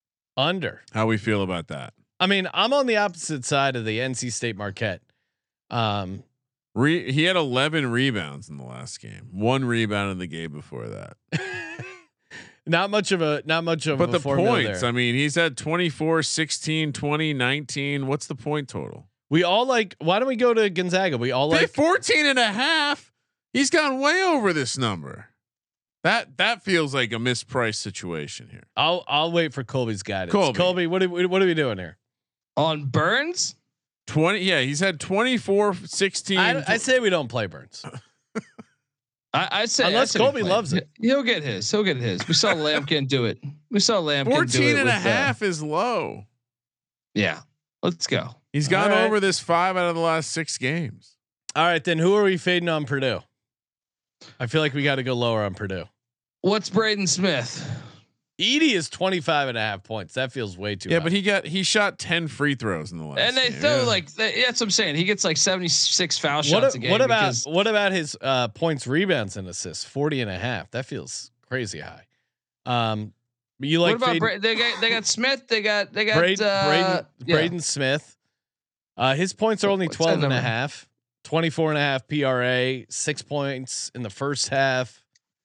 Under. How we feel about that? I mean, I'm on the opposite side of the N C State Marquette. Um, Re- he had eleven rebounds in the last game. One rebound in the game before that. not much of a not much of but a the formula points. there. I mean, he's had twenty-four, sixteen, twenty, nineteen. What's the point total? We all like. Why don't we go to Gonzaga? We all They like fourteen and a half. He's gone way over this number. That that feels like a mispriced situation here. I'll I'll wait for Colby's guidance. Colby. Colby, what are we, what are we doing here? On Burns. twenty. Yeah, he's had twenty-four, sixteen. I, I say we don't play Burns. I, I say unless I Colby say loves it. He'll get his. He'll get his. We saw Lampkin do it. We saw Lampkin fourteen do it and a with, half uh, is low. Yeah. Let's go. He's gone All right. over this five out of the last six games. All right, then who are we fading on Purdue? I feel like we got to go lower on Purdue. What's Braden Smith? Edie is twenty-five and a half points. That feels way too Yeah, high. but he got he shot ten free throws in the last. And they game. throw Yeah. like they, that's what I'm saying. He gets like seventy-six foul what, shots a- a game. what about because- what about his uh, points, rebounds, and assists? forty and a half. That feels crazy high. Um, but you like what about fading- Bra- they got they got Smith? They got they got Braden, uh, Braden, yeah. Braden Smith. Uh, his points are only What's that twelve and a number? half, twenty-four and a half P R A, six points in the first half.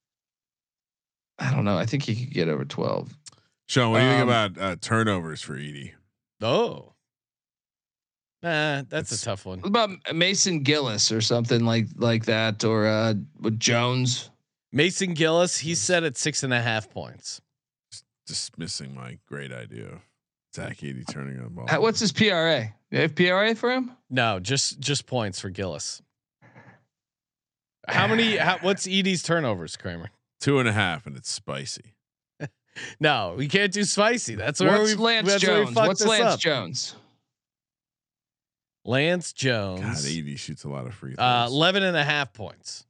I don't know. I think he could get over twelve. Sean, what do you think Um, about uh, turnovers for Edie? Oh, nah, that's It's- a tough one. What about Mason Gillis or something like like that, or uh, with Jones? Mason Gillis, he's set at six and a half points. Dismissing my great idea of Zach Edey turning on the ball. Uh, What's his P R A? You have P R A for him? No, just just points for Gillis. How many? How, what's Edie's turnovers, Kramer? Two and a half, and it's spicy. No, we can't do spicy. That's where What's we. Lance that's where we Jones? fucked What's this Lance up. Jones? Lance God, Jones, Edey shoots a lot of free throws. uh, eleven and a half points.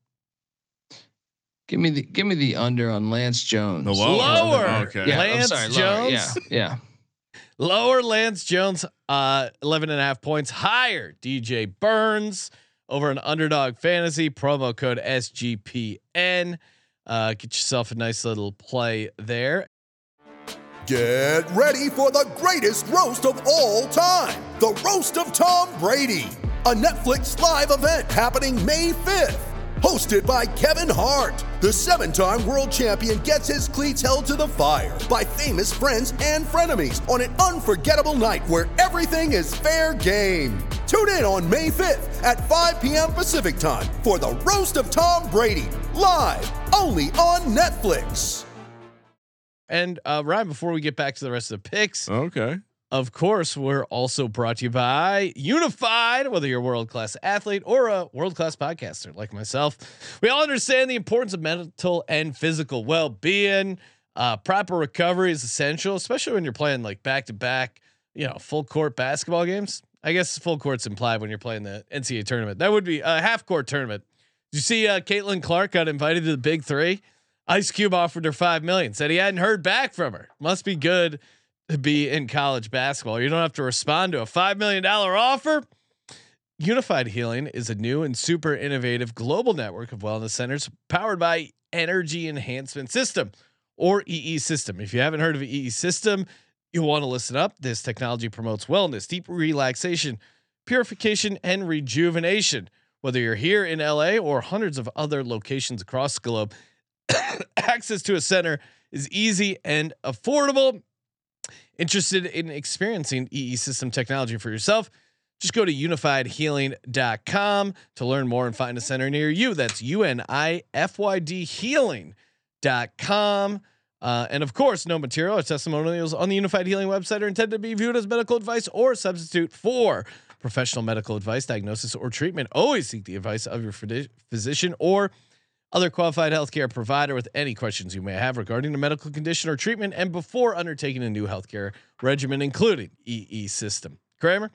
Give me the give me the under on Lance Jones. The lower. Lower. Okay. Yeah, Lance I'm sorry, lower. Yeah, Jones? yeah. Lower Lance Jones, uh, eleven and a half points. Higher D J Burns over an Underdog Fantasy, promo code S G P N. Uh, get yourself a nice little play there. Get ready for the greatest roast of all time, the Roast of Tom Brady, a Netflix live event happening May fifth. Hosted by Kevin Hart, the seven-time world champion gets his cleats held to the fire by famous friends and frenemies on an unforgettable night where everything is fair game. Tune in on May fifth at five p.m. Pacific time for the Roast of Tom Brady, live only on Netflix. And uh, Ryan, before we get back to the rest of the picks, Okay. of course, we're also brought to you by Unified. Whether you're a world-class athlete or a world-class podcaster like myself, we all understand the importance of mental and physical well-being. Uh, proper recovery is essential, especially when you're playing like back-to-back, you know, full court basketball games. I guess full court's implied when you're playing the N C double A tournament. That would be a half-court tournament. Did you see uh, Caitlin Clark got invited to the Big Three? Ice Cube offered her five million. Said he hadn't heard back from her. Must be good to be in college basketball. You don't have to respond to a five million dollar offer. Unified Healing is a new and super innovative global network of wellness centers powered by Energy Enhancement System, or E E System. If you haven't heard of E E System, you'll want to listen up. This technology promotes wellness, deep relaxation, purification, and rejuvenation. Whether you're here in L A or hundreds of other locations across the globe, access to a center is easy and affordable. Interested in experiencing E E System technology for yourself? Just go to unified healing dot com to learn more and find a center near you. That's U N I F Y D healing dot com. Uh, and of course, no material or testimonials on the Unified Healing website are intended to be viewed as medical advice or substitute for professional medical advice, diagnosis, or treatment. Always seek the advice of your physician or other qualified healthcare provider with any questions you may have regarding a medical condition or treatment, and before undertaking a new healthcare regimen, including E E System. Kramer?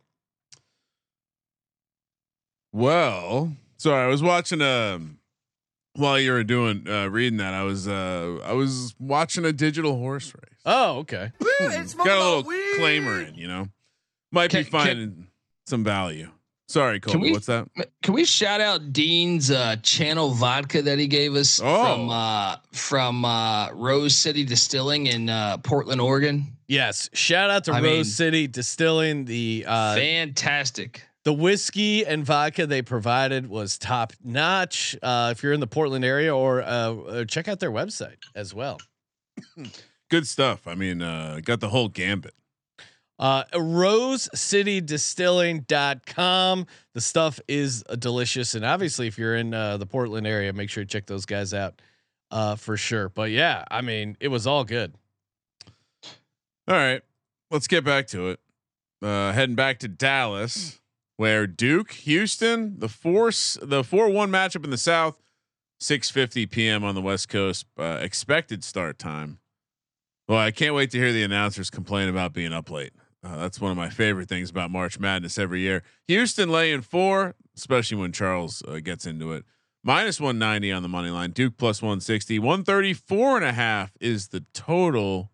Well, sorry, I was watching um while you were doing uh reading that, I was uh I was watching a digital horse race. Oh, okay. Hmm, got a little claimer in, you know. Might Can- be finding some value. Sorry, Colby, we- what's that? Can we shout out Dean's uh, Channel vodka that he gave us Oh. from uh, from uh, Rose City Distilling in uh, Portland, Oregon? Yes. Shout out to I Rose mean- City Distilling. The uh, Fantastic. The whiskey and vodka they provided was top notch. Uh, if you're in the Portland area, or uh, uh, check out their website as well. Good stuff. I mean, uh, got the whole gambit. Uh, rose city distilling dot com. The stuff is uh, delicious. And obviously if you're in uh, the Portland area, make sure you check those guys out uh, for sure. But yeah, I mean, it was all good. All right, let's get back to it. Uh, heading back to Dallas, where Duke, Houston, the force, the four one matchup in the South, six fifty p.m. on the West Coast, uh, expected start time. Well, I can't wait to hear the announcers complain about being up late. Uh, that's one of my favorite things about March Madness every year. Houston laying four, especially when Charles uh, gets into it. Minus one ninety on the money line. Duke plus one sixty. one thirty-four and a half is the total.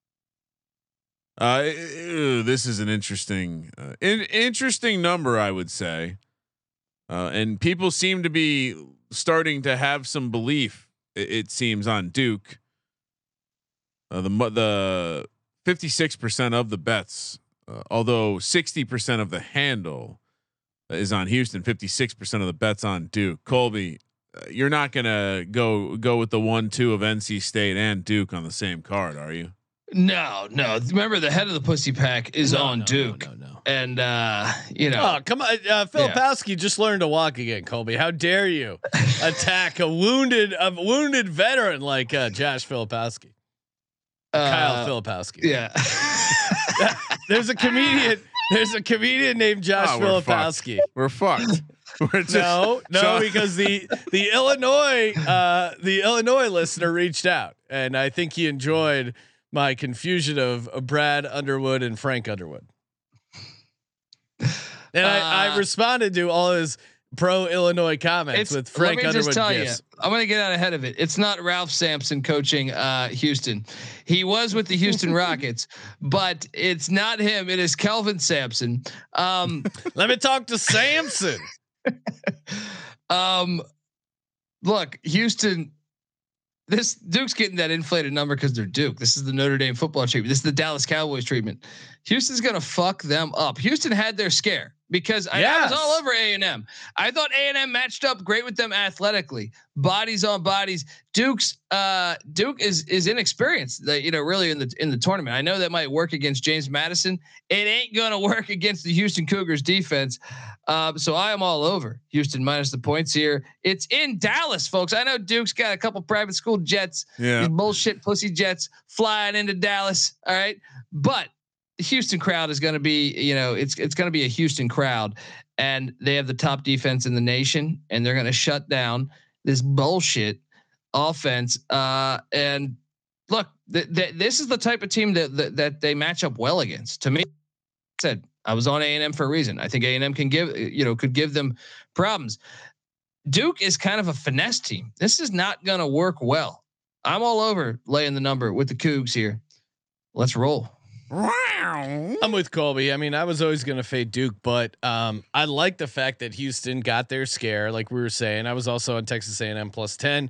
Uh, ew, this is an interesting, uh, in, interesting number, I would say. Uh, and people seem to be starting to have some belief. It, it seems on Duke. Uh, the the fifty-six percent of the bets, uh, although sixty percent of the handle is on Houston, fifty-six percent of the bets on Duke. Colby, uh, you're not gonna go go with the one two of N C State and Duke on the same card, are you? No, no. Remember, the head of the pussy pack is no, on no, Duke, no, no, no. and uh, you know. Oh, come on, uh, Filipowski yeah. just learned to walk again. Colby, how dare you attack a wounded a wounded veteran like uh, Josh Filipowski? Uh, Kyle Filipowski. Yeah. There's a comedian. There's a comedian named Josh oh, we're Filipowski. Fucked. We're fucked. We're just, no, no, so, because the the Illinois uh, the Illinois listener reached out, and I think he enjoyed my confusion of, of Brad Underwood and Frank Underwood. And uh, I, I responded to all his pro Illinois comments with Frank let me Underwood just tell gifts. You, I'm going to get out ahead of it. It's not Ralph Sampson coaching uh, Houston. He was with the Houston Rockets, but it's not him. It is Kelvin Sampson. Um, Let me talk to Sampson. um, look, Houston. This Duke's getting that inflated number because they're Duke. This is the Notre Dame football treatment. This is the Dallas Cowboys treatment. Houston's going to fuck them up. Houston had their scare because I, yes. I was all over A and M. I thought A and M matched up great with them athletically, bodies on bodies. Duke's uh, Duke is is inexperienced. That you know really in the in the tournament. I know that might work against James Madison. It ain't going to work against the Houston Cougars defense. Um, so I am all over Houston minus the points here. It's in Dallas, folks. I know Duke's got a couple private school jets, yeah. these bullshit pussy jets flying into Dallas. All right, but the Houston crowd is going to be, you know, it's it's going to be a Houston crowd, and they have the top defense in the nation, and they're going to shut down this bullshit offense. Uh, and look, th- th- this is the type of team that, that that they match up well against. To me, I said I was on A and M for a reason. I think A and M can give, you know, could give them problems. Duke is kind of a finesse team. This is not going to work well. I'm all over laying the number with the Cougs here. Let's roll. I'm with Colby. I mean, I was always going to fade Duke, but um, I like the fact that Houston got their scare, like we were saying. I was also on Texas A and M plus ten.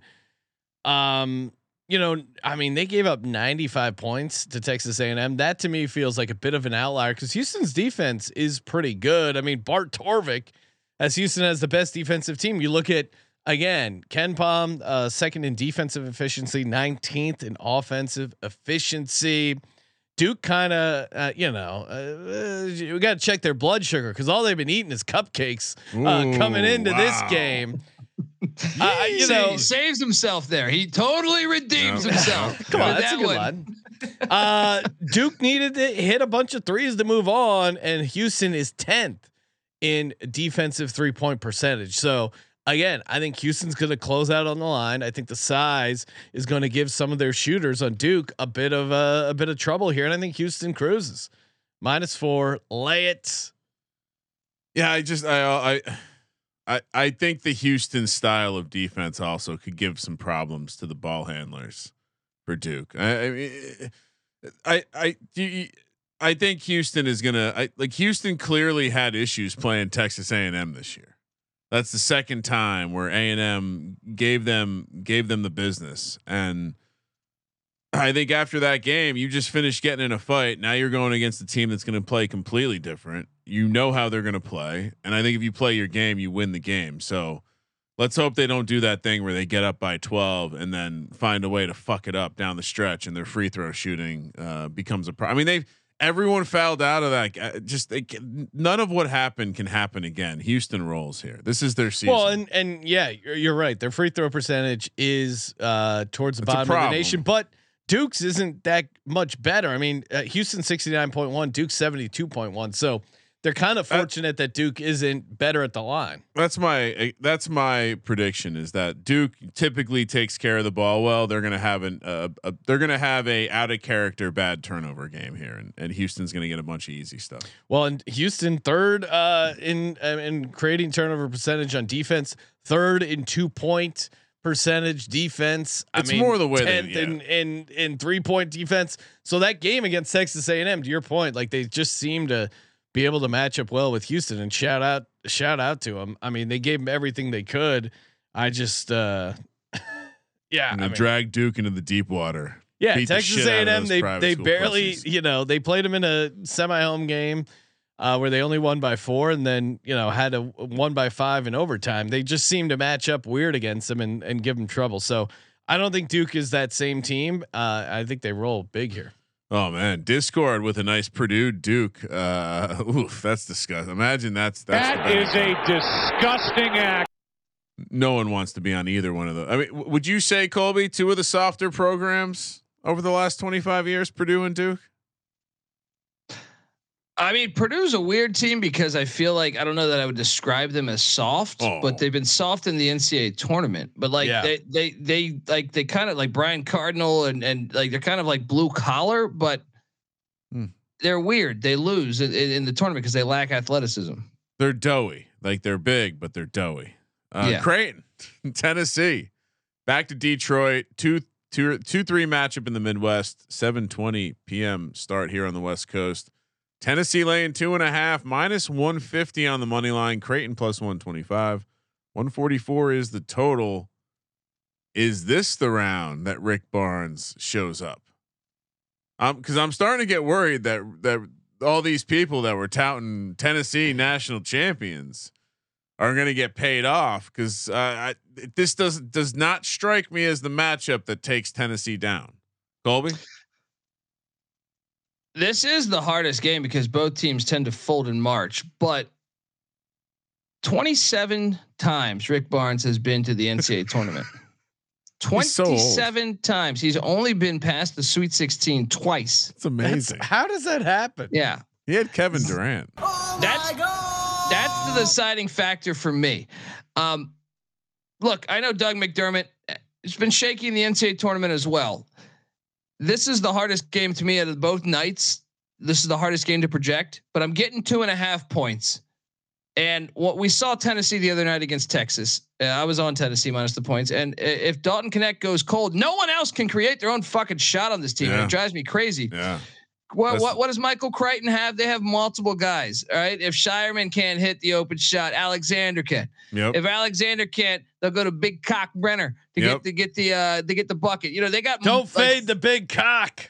Um, you know, I mean, they gave up ninety-five points to Texas A and M. That to me feels like a bit of an outlier because Houston's defense is pretty good. I mean, Bart Torvik, as Houston has the best defensive team. You look at again, Ken Palm, uh, second in defensive efficiency, nineteenth in offensive efficiency. Duke kind of, uh, you know, uh, we got to check their blood sugar because all they've been eating is cupcakes uh, Ooh, coming into wow. this game. uh, you See, know, he saves himself there. He totally redeems no. himself. Come on, that's that a good one. one. Uh, Duke needed to hit a bunch of threes to move on, and Houston is tenth in defensive three point percentage. So again, I think Houston's going to close out on the line. I think the size is going to give some of their shooters on Duke a bit of a, a bit of trouble here, and I think Houston cruises minus four. Lay it. Yeah, I just I I I I think the Houston style of defense also could give some problems to the ball handlers for Duke. I I mean, I I I, I think Houston is gonna I, like Houston clearly had issues playing Texas A and M this year. That's the second time where A and M gave them gave them the business, and I think after that game, you just finished getting in a fight. Now you're going against a team that's going to play completely different. You know how they're going to play. And I think if you play your game, you win the game. So let's hope they don't do that thing where they get up by twelve and then find a way to fuck it up down the stretch and their free throw shooting uh, becomes a problem. I mean, they everyone fouled out of that. Uh, just they can, none of what happened can happen again. Houston rolls here. This is their season. Well, and and yeah, you're, you're right. Their free throw percentage is uh, towards the That's bottom of the nation, but Duke's isn't that much better. I mean, uh, Houston sixty-nine point one, Duke seventy-two point one. So they're kind of fortunate that, that Duke isn't better at the line. That's my that's my prediction is that Duke typically takes care of the ball well. They're going to have an uh, a, they're going to have a out of character bad turnover game here, and, and Houston's going to get a bunch of easy stuff. Well, and Houston third uh, in uh, in creating turnover percentage on defense, third in two point percentage defense. It's I mean, more the way tenth that, yeah. in in in three point defense. So that game against Texas A and M, to your point, like they just seem to be able to match up well with Houston. And shout out shout out to them. I mean, they gave them everything they could. I just uh, yeah, and I mean, drag Duke into the deep water. Yeah, Beat Texas the A and M. They they barely pussies. you know they played them in a semi home game. Uh, where they only won by four and then, you know, had a one by five in overtime. They just seem to match up weird against them and, and give them trouble. So I don't think Duke is that same team. Uh, I think they roll big here. Oh man, Discord with a nice Purdue Duke. Uh, oof, that's disgusting. Imagine that's, that's that is a disgusting act. No one wants to be on either one of those. I mean, w- would you say, Colby, two of the softer programs over the last twenty-five years, Purdue and Duke? I mean, Purdue's a weird team because I feel like I don't know that I would describe them as soft, oh. but they've been soft in the N C double A tournament. But like yeah. they they they like they kind of like Brian Cardinal and and like they're kind of like blue collar, but hmm. they're weird. They lose in, in the tournament because they lack athleticism. They're doughy, like they're big, but they're doughy. Uh, yeah. Creighton, Tennessee, back to Detroit. Two two two three matchup in the Midwest. seven twenty p.m. start here on the West Coast. Tennessee laying two and a half, minus one fifty on the money line. Creighton plus one twenty-five. one forty-four is the total. Is this the round that Rick Barnes shows up? Um, because I'm starting to get worried that that all these people that were touting Tennessee national champions are going to get paid off. Because uh, I, this does does not strike me as the matchup that takes Tennessee down. Colby. This is the hardest game because both teams tend to fold in March, but twenty-seven times Rick Barnes has been to the N C double A tournament. twenty-seven so times. He's only been past the Sweet sixteen twice. It's amazing. That's, how does that happen? Yeah. He had Kevin Durant. Oh that's, my God. That's the deciding factor for me. Um, look, I know Doug McDermott has been shaky in the N C double A tournament as well. This is the hardest game to me out of both nights. This is the hardest game to project, but I'm getting two and a half points. And what we saw Tennessee the other night against Texas, uh, I was on Tennessee minus the points. And if Dalton Knecht goes cold, no one else can create their own fucking shot on this team. Yeah. It drives me crazy. Yeah. What, what, what does Michael Crichton have? They have multiple guys. All right. If Shireman can't hit the open shot, Alexander can. Yep. If Alexander can't, they'll go to Big Cock Brenner to yep. get to get the uh, to get the bucket. You know, they got don't like, like, fade the big cock.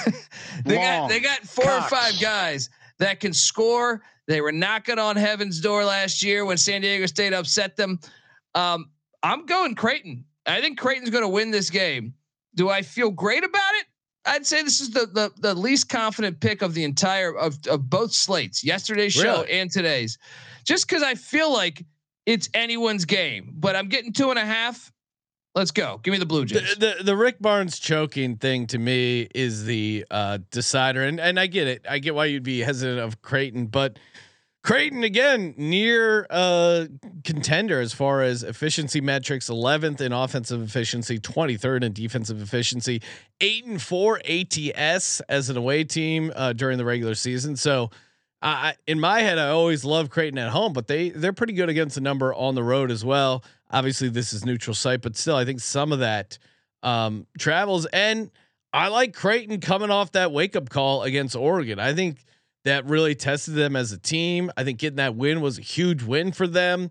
they Long got they got four cocks. or five guys that can score. They were knocking on heaven's door last year when San Diego State upset them. Um, I'm going Creighton. I think Creighton's going to win this game. Do I feel great about it? I'd say this is the the, the least confident pick of the entire of, of both slates, yesterday's show really? and today's, just because I feel like it's anyone's game. But I'm getting two and a half. Let's go. Give me the Blue Jays. The, the, the Rick Barnes choking thing to me is the uh, decider, and and I get it. I get why you'd be hesitant of Creighton, but Creighton again near uh, contender as far as efficiency metrics, eleventh in offensive efficiency, twenty-third in defensive efficiency, eight and four A T S as an away team uh, during the regular season. So, uh, in my head, I always love Creighton at home, but they they're pretty good against the number on the road as well. Obviously, this is neutral site, but still, I think some of that um, travels. And I like Creighton coming off that wake up call against Oregon. I think that really tested them as a team. I think getting that win was a huge win for them.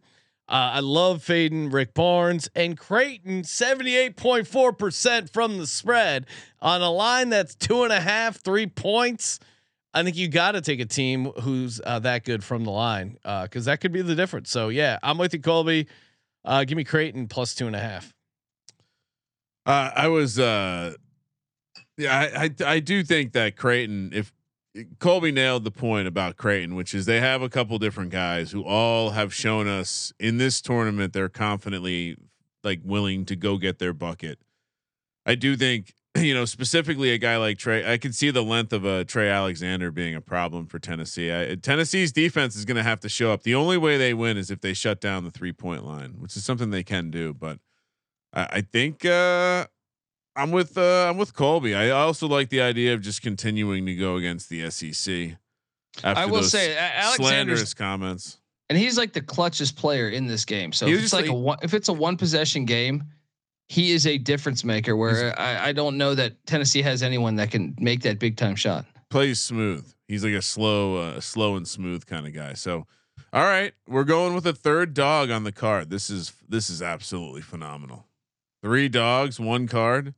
Uh, I love fading Rick Barnes and Creighton, seventy-eight point four percent from the spread on a line that's two and a half, three points. I think you got to take a team who's uh, that good from the line because uh, that could be the difference. So yeah, I'm with you, Colby. Uh, give me Creighton plus two and a half. Uh, I was, uh, yeah, I, I I do think that Creighton, if Colby nailed the point about Creighton, which is they have a couple different guys who all have shown us in this tournament they're confidently like willing to go get their bucket. I do think, you know, specifically a guy like Trey, I could see the length of a Trey Alexander being a problem for Tennessee. I, Tennessee's defense is going to have to show up. The only way they win is if they shut down the three point line, which is something they can do. But I, I think uh, I'm with uh, I'm with Colby. I also like the idea of just continuing to go against the S E C. After I will those say Alexander's slanderous comments, and he's like the clutchest player in this game. So if it's like, like a one, if it's a one possession game, he is a difference maker. Where I, I don't know that Tennessee has anyone that can make that big time shot. Plays smooth. He's like a slow, uh, slow and smooth kind of guy. So, all right, we're going with a third dog on the card. This is this is absolutely phenomenal. Three dogs, one card.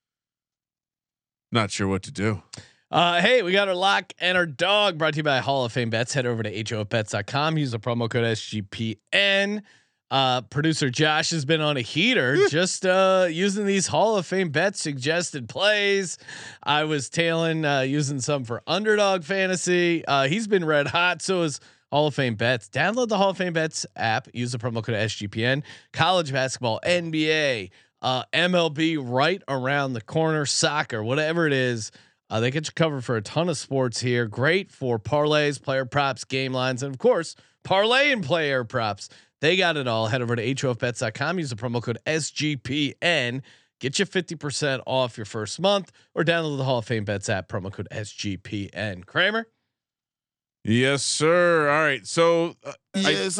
Not sure what to do. Uh, hey, we got our lock and our dog brought to you by Hall of Fame Bets. Head over to H O F bets dot com. Use the promo code S G P N. Uh, producer Josh has been on a heater just uh, using these Hall of Fame Bets suggested plays. I was tailing uh, using some for underdog fantasy. Uh, he's been red hot. So is Hall of Fame Bets. Download the Hall of Fame Bets app. Use the promo code S G P N. College basketball, N B A, uh, M L B right around the corner, soccer, whatever it is. Uh, they get you covered for a ton of sports here. Great for parlays, player props, game lines, and of course, parlay and player props. They got it all. Head over to H O F bets dot com. Use the promo code S G P N. Get you fifty percent off your first month, or download the Hall of Fame Bets app. Promo code S G P N. Kramer. Yes, sir. All right. So, uh, yes, I,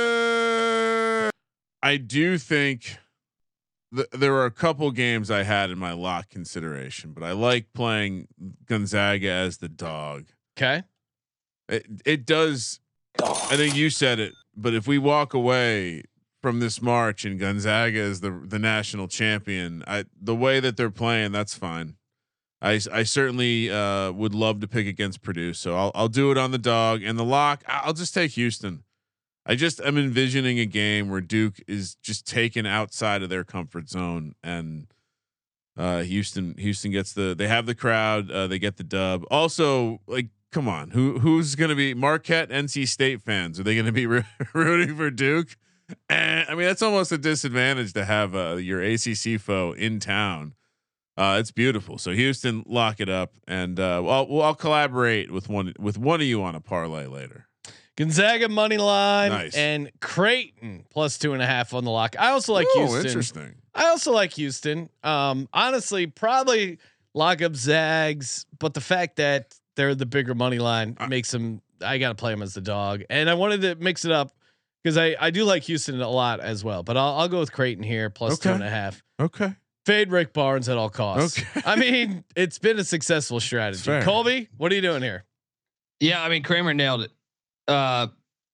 sir. I do think th- there are a couple games I had in my lock consideration, but I like playing Gonzaga as the dog. Okay. It it does. I think you said it, but if we walk away from this March and Gonzaga is the the national champion, I the way that they're playing, that's fine. I I certainly uh, would love to pick against Purdue, so I'll I'll do it on the dog and the lock. I'll just take Houston. I just am envisioning a game where Duke is just taken outside of their comfort zone, and uh, Houston Houston gets the they have the crowd, uh, they get the dub. Also, like, come on, who who's going to be Marquette, N C State fans? Are they going to be rooting for Duke? And I mean, that's almost a disadvantage to have uh, your A C C foe in town. Uh, it's beautiful. So Houston, lock it up, and uh, I'll, well, I'll collaborate with one with one of you on a parlay later. Gonzaga money line, nice. And Creighton plus two and a half on the lock. I also like Ooh, Houston. Interesting. I also like Houston. Um, honestly, probably lock up Zags, but the fact that they're the bigger money line uh, makes them. I got to play them as the dog, and I wanted to mix it up because I I do like Houston a lot as well. But I'll I'll go with Creighton here plus okay. two and a half. Okay. Fade Rick Barnes at all costs. Okay. I mean, it's been a successful strategy. Colby, what are you doing here? Yeah, I mean, Kramer nailed it. Uh,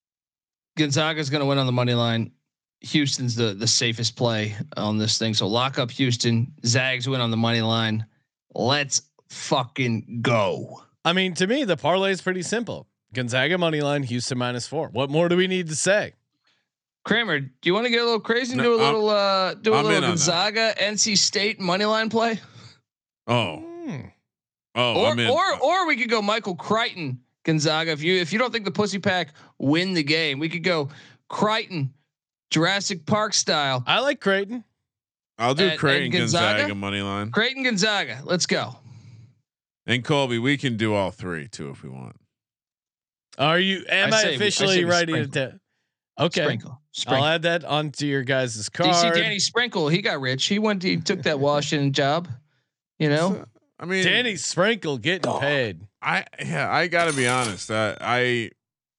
Gonzaga's going to win on the money line. Houston's the the safest play on this thing. So lock up Houston. Zags win on the money line. Let's fucking go. I mean, to me, the parlay is pretty simple. Gonzaga money line, Houston minus four. What more do we need to say? Kramer, do you want to get a little crazy and no, do a little uh do a I'm little Gonzaga N C State money line play? Oh. Hmm. Oh, or I'm in. or or we could go Michael Crichton Gonzaga. If you if you don't think the Pussy Pack win the game, we could go Crichton Jurassic Park style. I like Creighton. I'll do and, Creighton and Gonzaga, Gonzaga money line. Creighton Gonzaga. Let's go. And Colby, we can do all three too if we want. Are you? Am I, I say, officially I writing it down? Okay, Sprinkle. Sprinkle. I'll add that onto your guys' card. Do you see Danny Sprinkle? He got rich. He went. He took that Washington job. You know. So, I mean, Danny Sprinkle getting oh, paid. I yeah. I got to be honest. I, I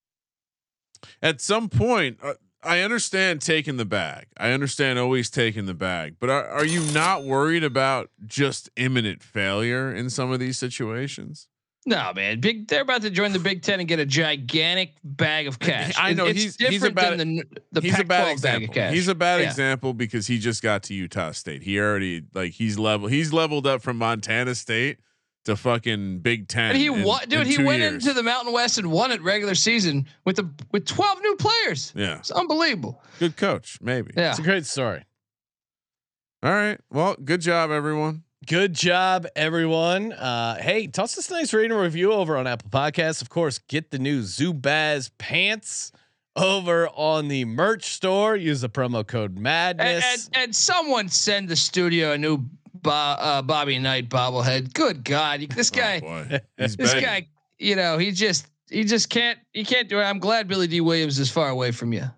at some point uh, I understand taking the bag. I understand always taking the bag. But are, are you not worried about just imminent failure in some of these situations? No, man. Big. They're about to join the Big Ten and get a gigantic bag of cash. I know it's he's different he's a bad than the, the he's Pac a bad twelve example. bag of cash. He's a bad Yeah. example because he just got to Utah State. He already like he's level. He's leveled up from Montana State to fucking Big Ten. And he in, won, dude. in He two went years. into the Mountain West and won it regular season with the with twelve new players. Yeah, It's unbelievable. good coach, maybe. Yeah, It's a great story. All right. Well, good job, everyone. Good job, everyone. Uh, hey, toss us a nice rating and review over on Apple Podcasts. Of course, get the new Zubaz pants over on the merch store. Use the promo code Madness. And, and, and someone send the studio a new Bo, uh, Bobby Knight bobblehead. Good God, this guy, Oh, He's this begging. guy, you know, he just he just can't he can't do it. I'm glad Billy D. Williams is far away from you.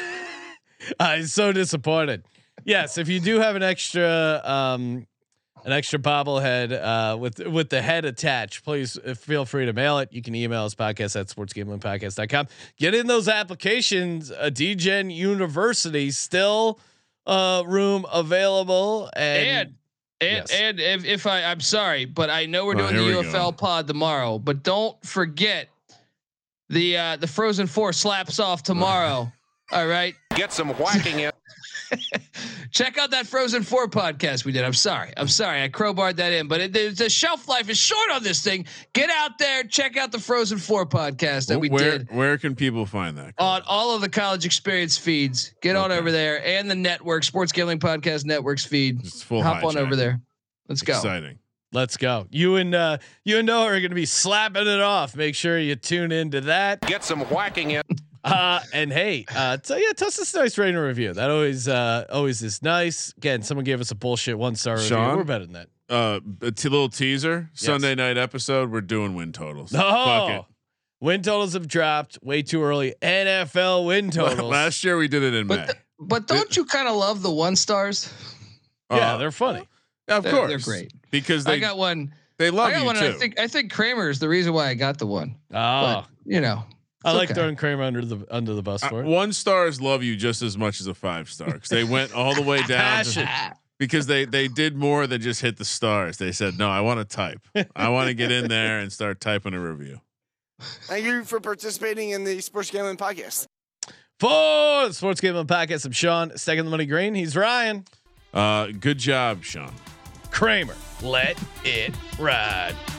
I'm so disappointed. Yes, if you do have an extra um, an extra bobblehead uh, with with the head attached, please uh, feel free to mail it. You can email us podcast at sports gambling podcast dot com. Get in those applications. Uh, D Gen University still uh, room available and. And and, Yes. and if, if I I'm sorry, but I know we're Oh, doing here the we U F L go. pod tomorrow. But don't forget the uh, the Frozen Four slaps off tomorrow. All right. Get some whacking in. Check out that Frozen Four podcast we did. I'm sorry. I'm sorry. I crowbarred that in, but it, the, the shelf life is short on this thing. Get out there. Check out the Frozen Four podcast that we where did where can people find that? on all of the College Experience feeds. Get on Okay. over there and the network, Sports Gambling Podcast Network's feed. It's full Hop on hijack. over there. Let's go. Exciting. Let's go. You and uh, you and Noah are going to be slapping it off. Make sure you tune into that. Get some whacking in. Uh, and hey, uh, so yeah, toss us a nice rating and review. That always, uh, always is nice. Again, someone gave us a bullshit one star review. Sean? We're better than that. Uh, a t- little teaser. Sunday night episode. We're doing win totals. Fuck Oh, it. win totals have dropped way too early. N F L win totals. Last year we did it in May. But th- but don't you kind of love the one stars? yeah, Uh, they're funny. of They're- course, they're great. because they I got one. they love I got you one. too. And I think I think Kramer is the reason why I got the one. Oh, But you know, I it's like okay. throwing Kramer under the under the bus Uh, for it. one stars love you just as much as a five star because they went all the way down to, Passion. because they they did more than just hit the stars. They said, no, I want to type. I want to get in there and start typing a review. Thank you for participating in the Sports Gambling Podcast. For the Sports Gambling Podcast, I'm Sean. Stacking the money green. He's Ryan. Uh, good job, Sean. Kramer. Let it ride.